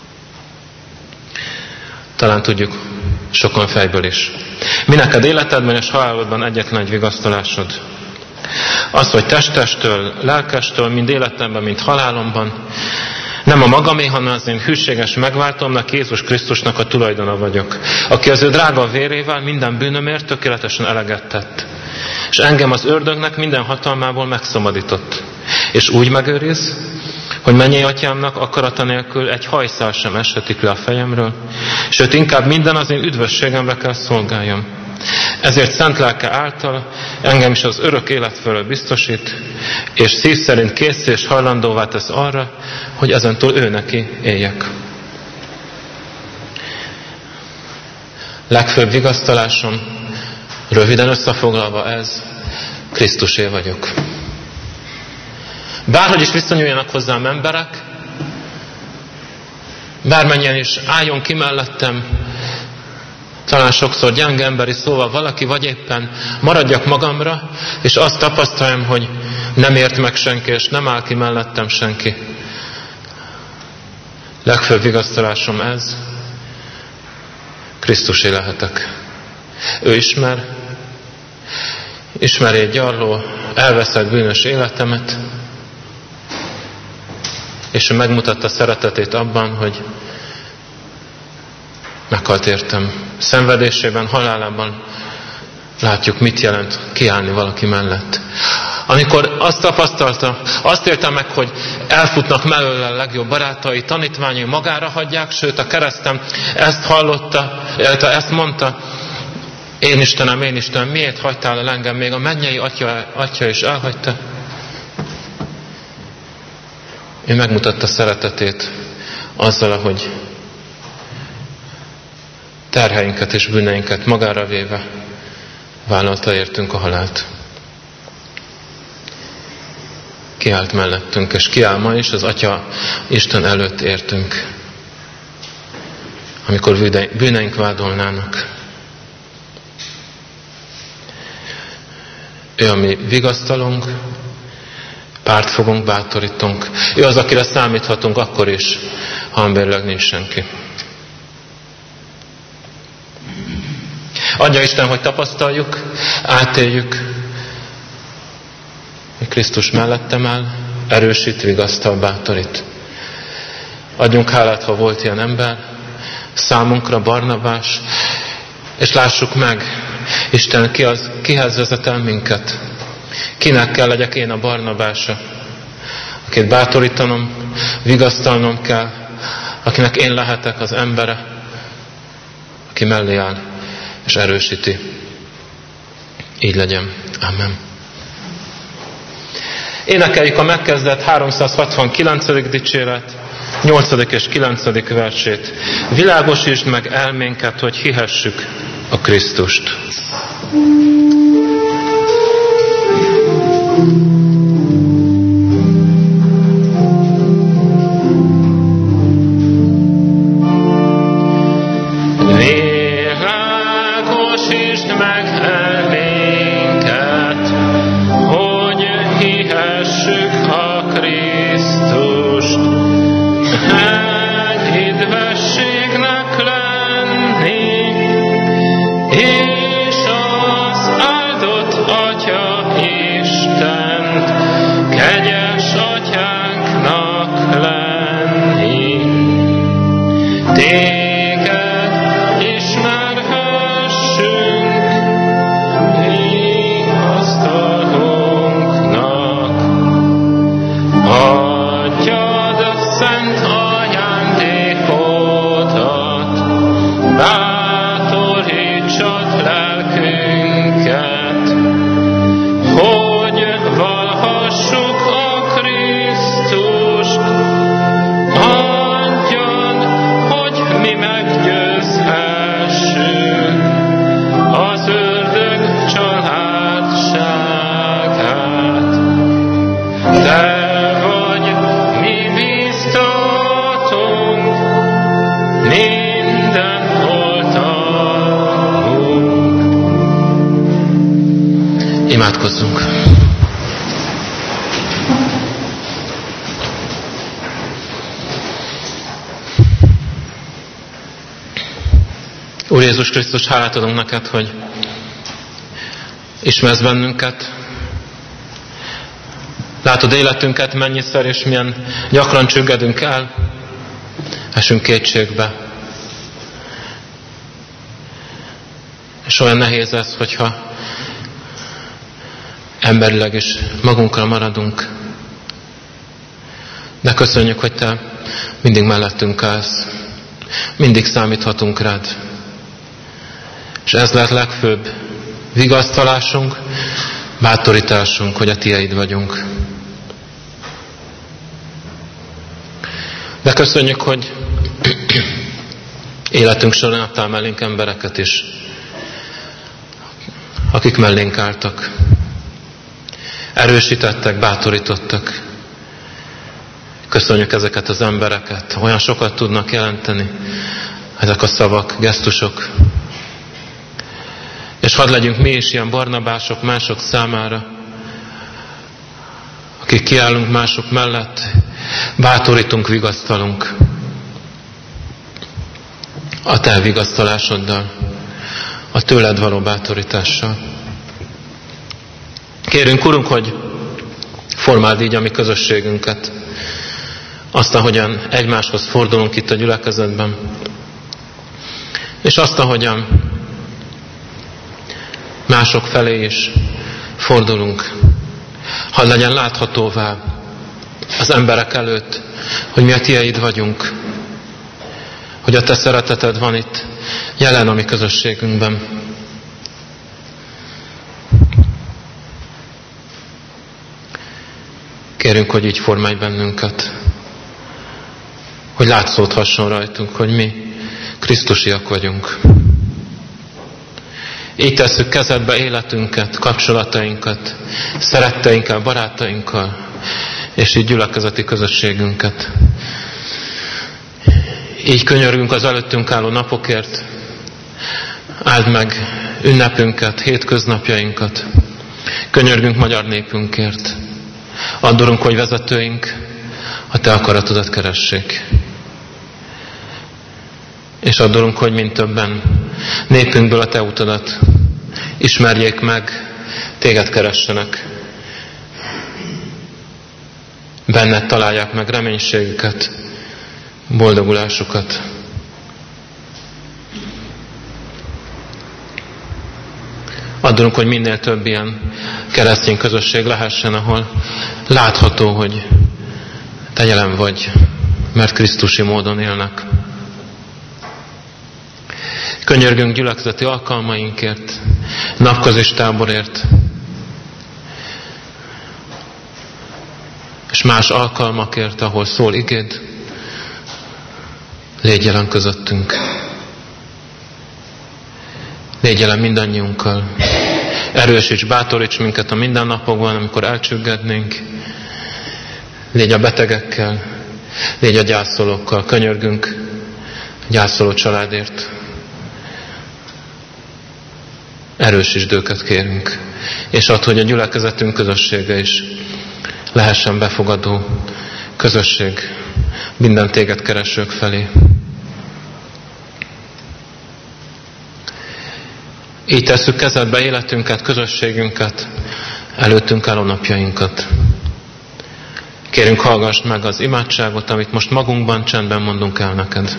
Talán tudjuk sokan fejből is. Mi neked életedben és halálodban egyetlen egy vigasztalásod? Az, hogy testtestől, lelkestől, mind életemben, mind halálomban, nem a magamé, hanem az én hűséges megváltomnak, Jézus Krisztusnak a tulajdona vagyok, aki az ő drága vérével minden bűnömért tökéletesen eleget tett, és engem az ördögnek minden hatalmából megszabadított, és úgy megőriz, hogy mennyei atyámnak akarata nélkül egy hajszál sem eshetik le a fejemről, sőt inkább minden az én üdvösségemre kell szolgáljam. Ezért szent lelke által engem is az örök élet fölött biztosít, és szív szerint készé és hajlandóvá tesz arra, hogy ezentúl ő neki éljek. Legfőbb vigasztalásom, röviden összefoglalva ez, Krisztusé vagyok. Bárhogy is viszonyuljanak hozzám emberek, bármennyien is álljon ki mellettem, talán sokszor gyenge emberi szóval valaki, vagy éppen maradjak magamra, és azt tapasztaljam, hogy nem ért meg senki, és nem áll ki mellettem senki. Legfőbb vigasztalásom ez, Krisztusé lehetek. Ő ismer, ismeri egy gyarló, elveszett bűnös életemet, és ő megmutatta szeretetét abban, hogy meghalt értem. Szenvedésében, halálában látjuk, mit jelent kiállni valaki mellett. Amikor azt tapasztalta, azt éltem meg, hogy elfutnak mellőle a legjobb barátai, tanítványai magára hagyják, sőt a keresztem ezt hallotta, illetve ezt mondta, én Istenem, én Istenem, miért hagytál el engem? Még a mennyei atya, atya is elhagyta. Ő megmutatta szeretetét azzal, ahogy terheinket és bűneinket magára véve vállalta értünk a halált. Kiállt mellettünk, és kiáll ma is az Atya Isten előtt értünk, amikor bűneink vádolnának. Ő a mi vigasztalunk, pártfogunk, bátorítunk. Ő az, akire számíthatunk akkor is, ha emberileg nincs senki. Adja Isten, hogy tapasztaljuk, átéljük, hogy Krisztus mellettem áll, erősít, vigasztal, bátorít. Adjunk hálát, ha volt ilyen ember, számunkra Barnabás, és lássuk meg, Isten ki az, kihez vezet el minket. Kinek kell legyek én a Barnabása, akit bátorítanom, vigasztalnom kell, akinek én lehetek az embere, aki mellé áll és erősíti. Így legyen. Amen. Énekeljük a megkezdett háromszázhatvankilencedik dicséret, nyolcadik és kilencedik versét. Világosítsd meg elménket, hogy hihessük a Krisztust. Világosítsd meg elménket, hogy hihessük a Krisztust. Hidvességnek lenni, és az áldott Atya Istent kegyes atyánknak lenni. Téged ismerhessünk vigasztalunknak. Adjad szent ajándékodat, bátorítsad lelkünket, hogy valhassuk a Krisztust. Adjad, hogy mi meggyőzhessük az ördög családságát. Te vagy mi biztatunk, minden oltalmunk. Imádkozzunk! Úr Jézus Krisztus, hálát adunk neked, hogy ismersz bennünket. Látod életünket, mennyiszer és milyen gyakran csüggedünk el, esünk kétségbe. És olyan nehéz ez, hogyha emberileg is magunkkal maradunk. De köszönjük, hogy te mindig mellettünk állsz. Mindig számíthatunk rád. És ez lehet legfőbb vigasztalásunk, bátorításunk, hogy a tieid vagyunk. De köszönjük, hogy életünk során adtál mellénk embereket is, akik mellénk álltak. Erősítettek, bátorítottak. Köszönjük ezeket az embereket. Olyan sokat tudnak jelenteni ezek a szavak, gesztusok. És hadd legyünk mi is ilyen Barnabások mások számára, akik kiállunk mások mellett, bátorítunk, vigasztalunk. a te vigasztalásoddal, a tőled való bátorítással. Kérünk, Urunk, hogy formáld így a mi közösségünket, azt, ahogyan egymáshoz fordulunk itt a gyülekezetben, és azt, ahogyan mások felé is fordulunk. Hadd legyen láthatóvá az emberek előtt, hogy mi a tieid vagyunk, hogy a te szereteted van itt jelen a mi közösségünkben. Kérünk, hogy így formálj bennünket, hogy látszódhasson rajtunk, hogy mi krisztusiak vagyunk. Így tesszük kezedbe életünket, kapcsolatainkat, szeretteinkkel, barátainkkal, és így gyülekezeti közösségünket. Így könyörgünk az előttünk álló napokért, áld meg ünnepünket, hétköznapjainkat, könyörgünk magyar népünkért. Add, Urunk, hogy vezetőink a te akaratodat keressék. És add, Urunk, hogy mind többen népünkből a te utadat ismerjék meg, téged keressenek. Benned találják meg reménységüket, boldogulásukat. Add, Urunk, hogy minél több ilyen keresztény közösség lehessen, ahol látható, hogy te jelen vagy, mert krisztusi módon élnek. Könyörgünk gyülekezeti alkalmainkért, napközis táborért, és más alkalmakért, ahol szól igéd, légy jelen közöttünk. Légy jelen mindannyiunkkal. Erősíts, bátoríts minket a mindennapokban, amikor elcsüggednénk. Légy a betegekkel, légy a gyászolókkal. Könyörgünk a gyászoló családért. Erősítsd őket, kérünk. És add, hogy a gyülekezetünk közössége is lehessen befogadó közösség minden téged keresők felé. Így tesszük kezedbe életünket, közösségünket, előttünk álló napjainkat. Kérünk, hallgass meg az imádságot, amit most magunkban csendben mondunk el neked.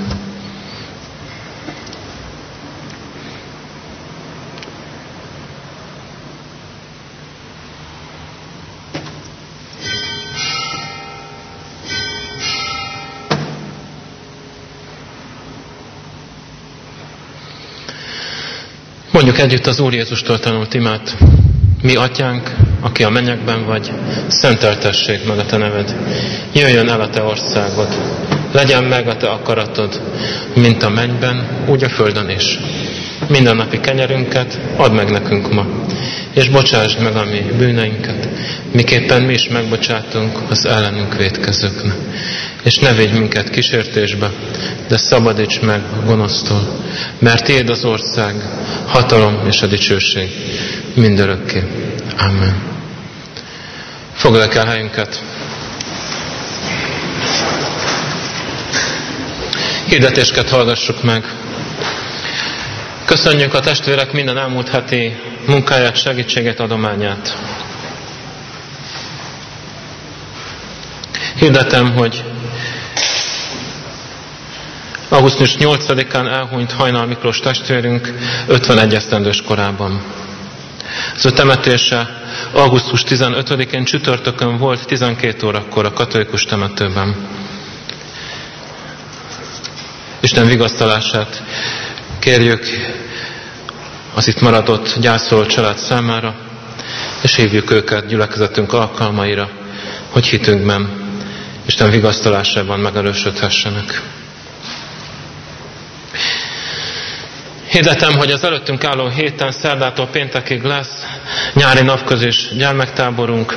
Mondjuk együtt az Úr Jézustól tanult imát. Mi atyánk, aki a mennyekben vagy, szenteltessék meg a te neved. Jöjjön el a te országod. Legyen meg a te akaratod, mint a mennyben, úgy a földön is. Mindennapi kenyerünket add meg nekünk ma, és bocsásd meg a mi bűneinket, miképpen mi is megbocsátunk az ellenünk vétkezőknek. És ne védj minket kísértésbe, de szabadíts meg a gonosztól, mert tiéd az ország, hatalom és a dicsőség mindörökké. Amen. Foglalják el helyünket. Hirdetésket hallgassuk meg. Köszönjük a testvérek minden elmúlt heti munkáját, segítségét, adományát. Hirdetem, hogy augusztus nyolcadikán elhunyt Hajnal Miklós testvérünk ötvenegy esztendős korában. Az ő temetése augusztus tizenötödikén csütörtökön volt tizenkét órakor a katolikus temetőben. Isten vigasztalását kérjük az itt maradott gyászoló család számára, és hívjuk őket gyülekezetünk alkalmaira, hogy hitünkben Isten vigasztalásában megerősödhessenek. Hirdetem, hogy az előttünk álló héten szerdától péntekig lesz nyári napközis gyermektáborunk.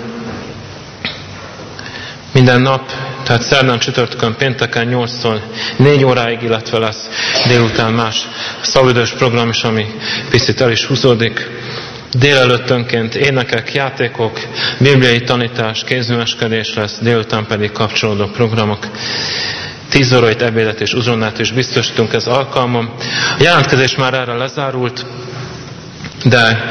Minden nap, tehát szerdán, csütörtökön, pénteken nyolctól négy óráig, illetve lesz délután más szabadidős program is, ami picit el is húzódik. Délelőttönként énekek, játékok, bibliai tanítás, kézműveskedés lesz, délután pedig kapcsolódó programok. tíz órait, ebédet és uzsonnát is biztosítunk ez alkalmam. A jelentkezés már erre lezárult, de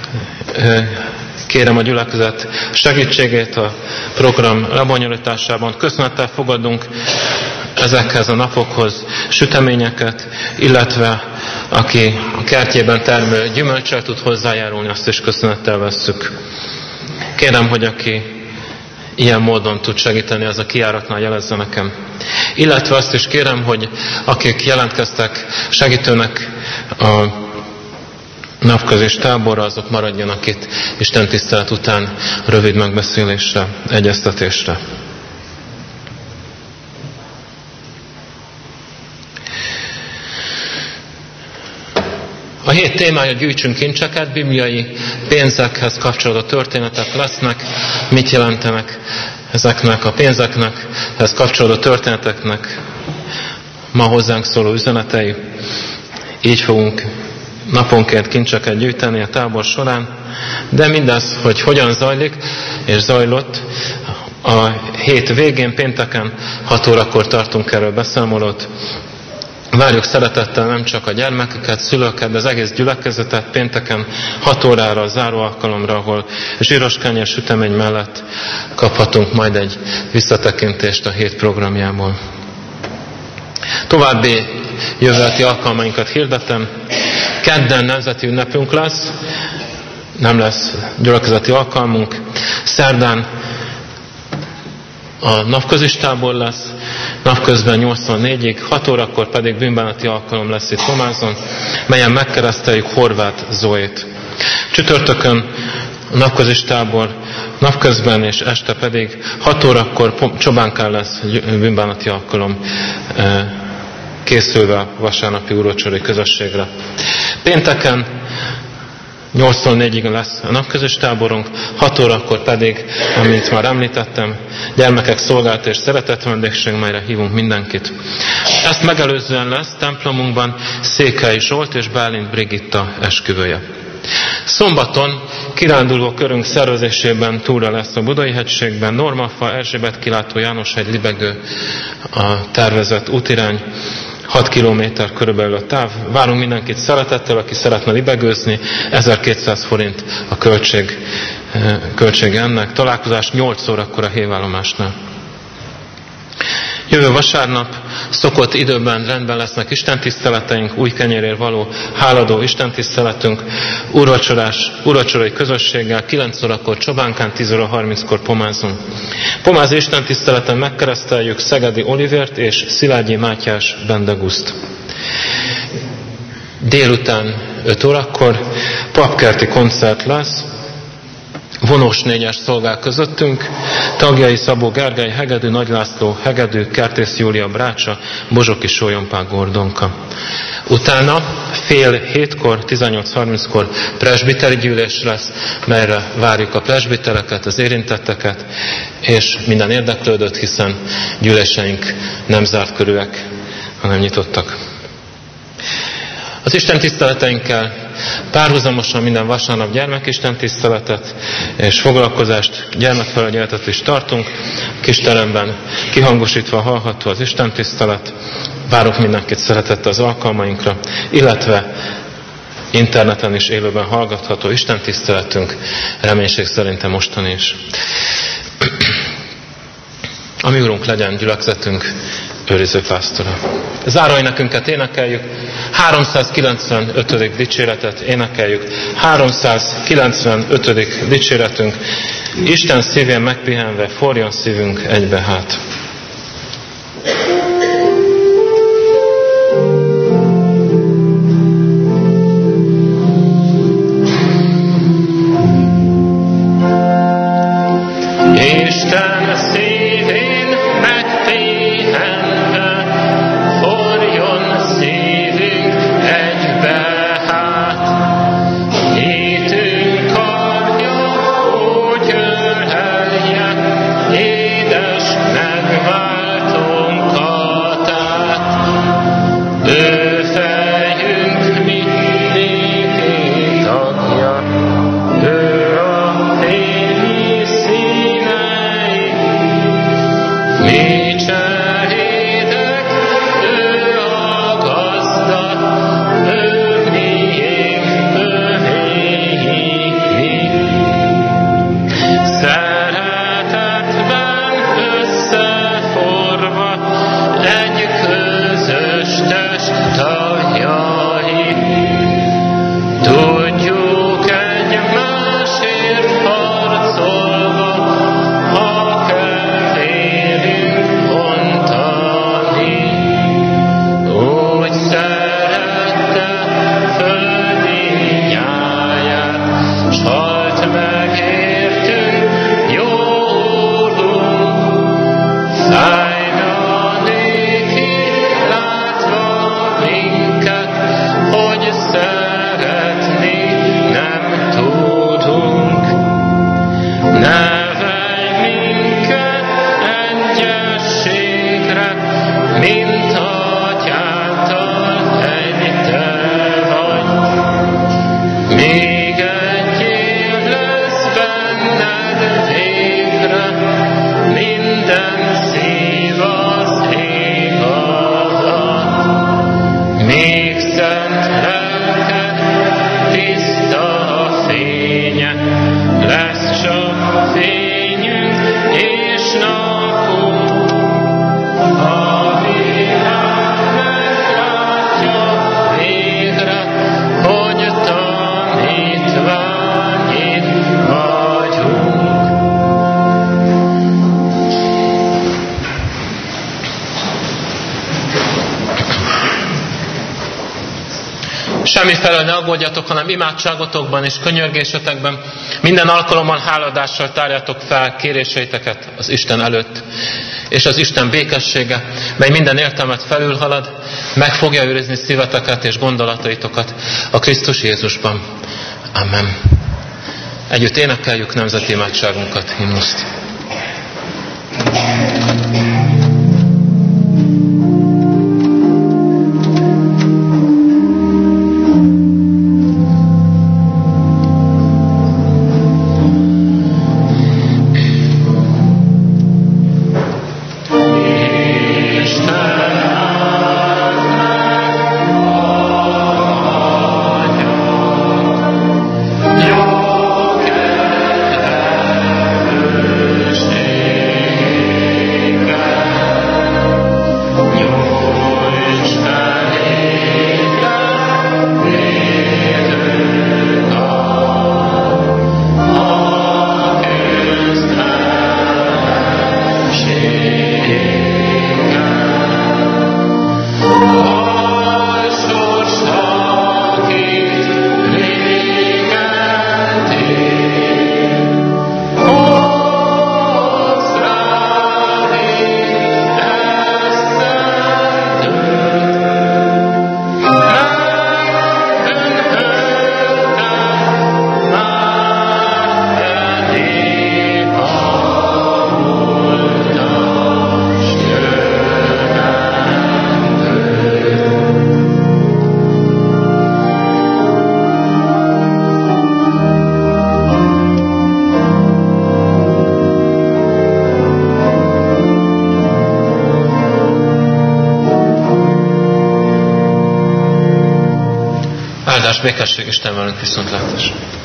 kérem a gyülekezet segítségét a program lebonyolításában. Köszönettel fogadunk ezekhez a napokhoz süteményeket, illetve aki a kertjében termő gyümölcsel tud hozzájárulni, azt is köszönettel vesszük. Kérem, hogy aki ilyen módon tud segíteni, az a kijáratnál jelezze nekem. Illetve azt is kérem, hogy akik jelentkeztek segítőnek a napközés táborra, azok maradjanak itt Isten tisztelet után rövid megbeszélésre, egyeztetésre. A hét témája gyűjtsünk kincseket, bibliai pénzekhez kapcsolódó történetek lesznek. Mit jelentenek ezeknek a pénzeknek, ehhez kapcsolódó történeteknek ma hozzánk szóló üzenetei. Így fogunk naponként kincseket gyűjteni a tábor során, de mindez, hogy hogyan zajlik és zajlott, a hét végén, pénteken hat órakor tartunk erről beszámolót. Várjuk szeretettel nem csak a gyermekeket, szülőket, de az egész gyülekezetet pénteken hat órára a záró alkalomra, ahol zsíros kenyér sütemény mellett kaphatunk majd egy visszatekintést a hét programjából. További jövő heti alkalmainkat hirdetem. Kedden nemzeti ünnepünk lesz, nem lesz gyülekezeti alkalmunk. Szerdán a napközis tábor lesz, napközben nyolctól négyig, hat órakor pedig bűnbánati alkalom lesz itt Pomázon, melyen megkereszteljük Horváth Zoét. Csütörtökön a napközis tábor, napközben és este pedig hat órakor Csobánkán lesz bűnbánati alkalom, készülve a vasárnapi úrvacsorai közösségre. Pénteken nyolctól négyig lesz a napközös táborunk, hat órakor pedig, amint már említettem, gyermekek szolgálat és szeretett vendégség, melyre hívunk mindenkit. Ezt megelőzően lesz templomunkban Székely Zsolt és Bálint Brigitta esküvője. Szombaton kiránduló körünk szervezésében túra lesz a Budai hegységben, Normafa, Erzsébet kilátó, Jánoshegy, Libegő a tervezett útirány. hat kilométer körülbelül a táv. Várunk mindenkit szeretettel, aki szeretne libegőzni. ezerkétszáz forint a költség, költség ennek. Találkozás nyolc órakor a hévállomásnál. Jövő vasárnap szokott időben rendben lesznek istentiszteleteink, új kenyérért való háladó istentiszteletünk, úrvacsorás, úrvacsorai közösséggel, kilenc órakor Csobánkán, tíz óra harminckor Pomázon. Pomázi istentiszteleten megkereszteljük Szegedi Olivért és Szilágyi Mátyás Bendeguszt. Délután öt órakor papkerti koncert lesz, vonós négyes szolgál közöttünk, tagjai Szabó Gergely Hegedű, Nagy László Hegedű, Kertész Júlia Brácsa, Bozsoki Sólyompák Gordonka. Utána fél hétkor, tizennyolc harminckor presbiteri gyűlés lesz, melyre várjuk a presbitereket, az érintetteket, és minden érdeklődött, hiszen gyűléseink nem zárt körűek, hanem nyitottak. Az Isten tiszteleteinkkel párhuzamosan minden vasárnap gyermekisten tiszteletet és foglalkozást, gyermekfelügyeletet is tartunk. Kisteremben kihangosítva hallható az Isten tisztelet. Várok mindenkit szeretettel az alkalmainkra, illetve interneten is élőben hallgatható Isten tiszteletünk, reménység szerint mostan is. A mi Urunk legyen gyülekezetünk őriző pásztora. Záró énekünket énekeljük, háromszázkilencvenötödik dicséretet énekeljük, háromszázkilencvenötödik dicséretünk, Isten szívén megpihenve, forjon szívünk egybe hát. Isten szívén megpihenve, forjon szívünk egybe hát. Hitünk karja úgy ölelje, édes meg Semmifelől ne aggódjatok, hanem imádságotokban és könyörgésetekben minden alkalommal háladással tárjátok fel kéréseiteket az Isten előtt. És az Isten békessége, mely minden értelmet felülhalad, meg fogja őrizni szíveteket és gondolataitokat a Krisztus Jézusban. Amen. Együtt énekeljük nemzeti imádságunkat, himnuszt. Áldás, békesség, Isten velünk, viszontlátásra!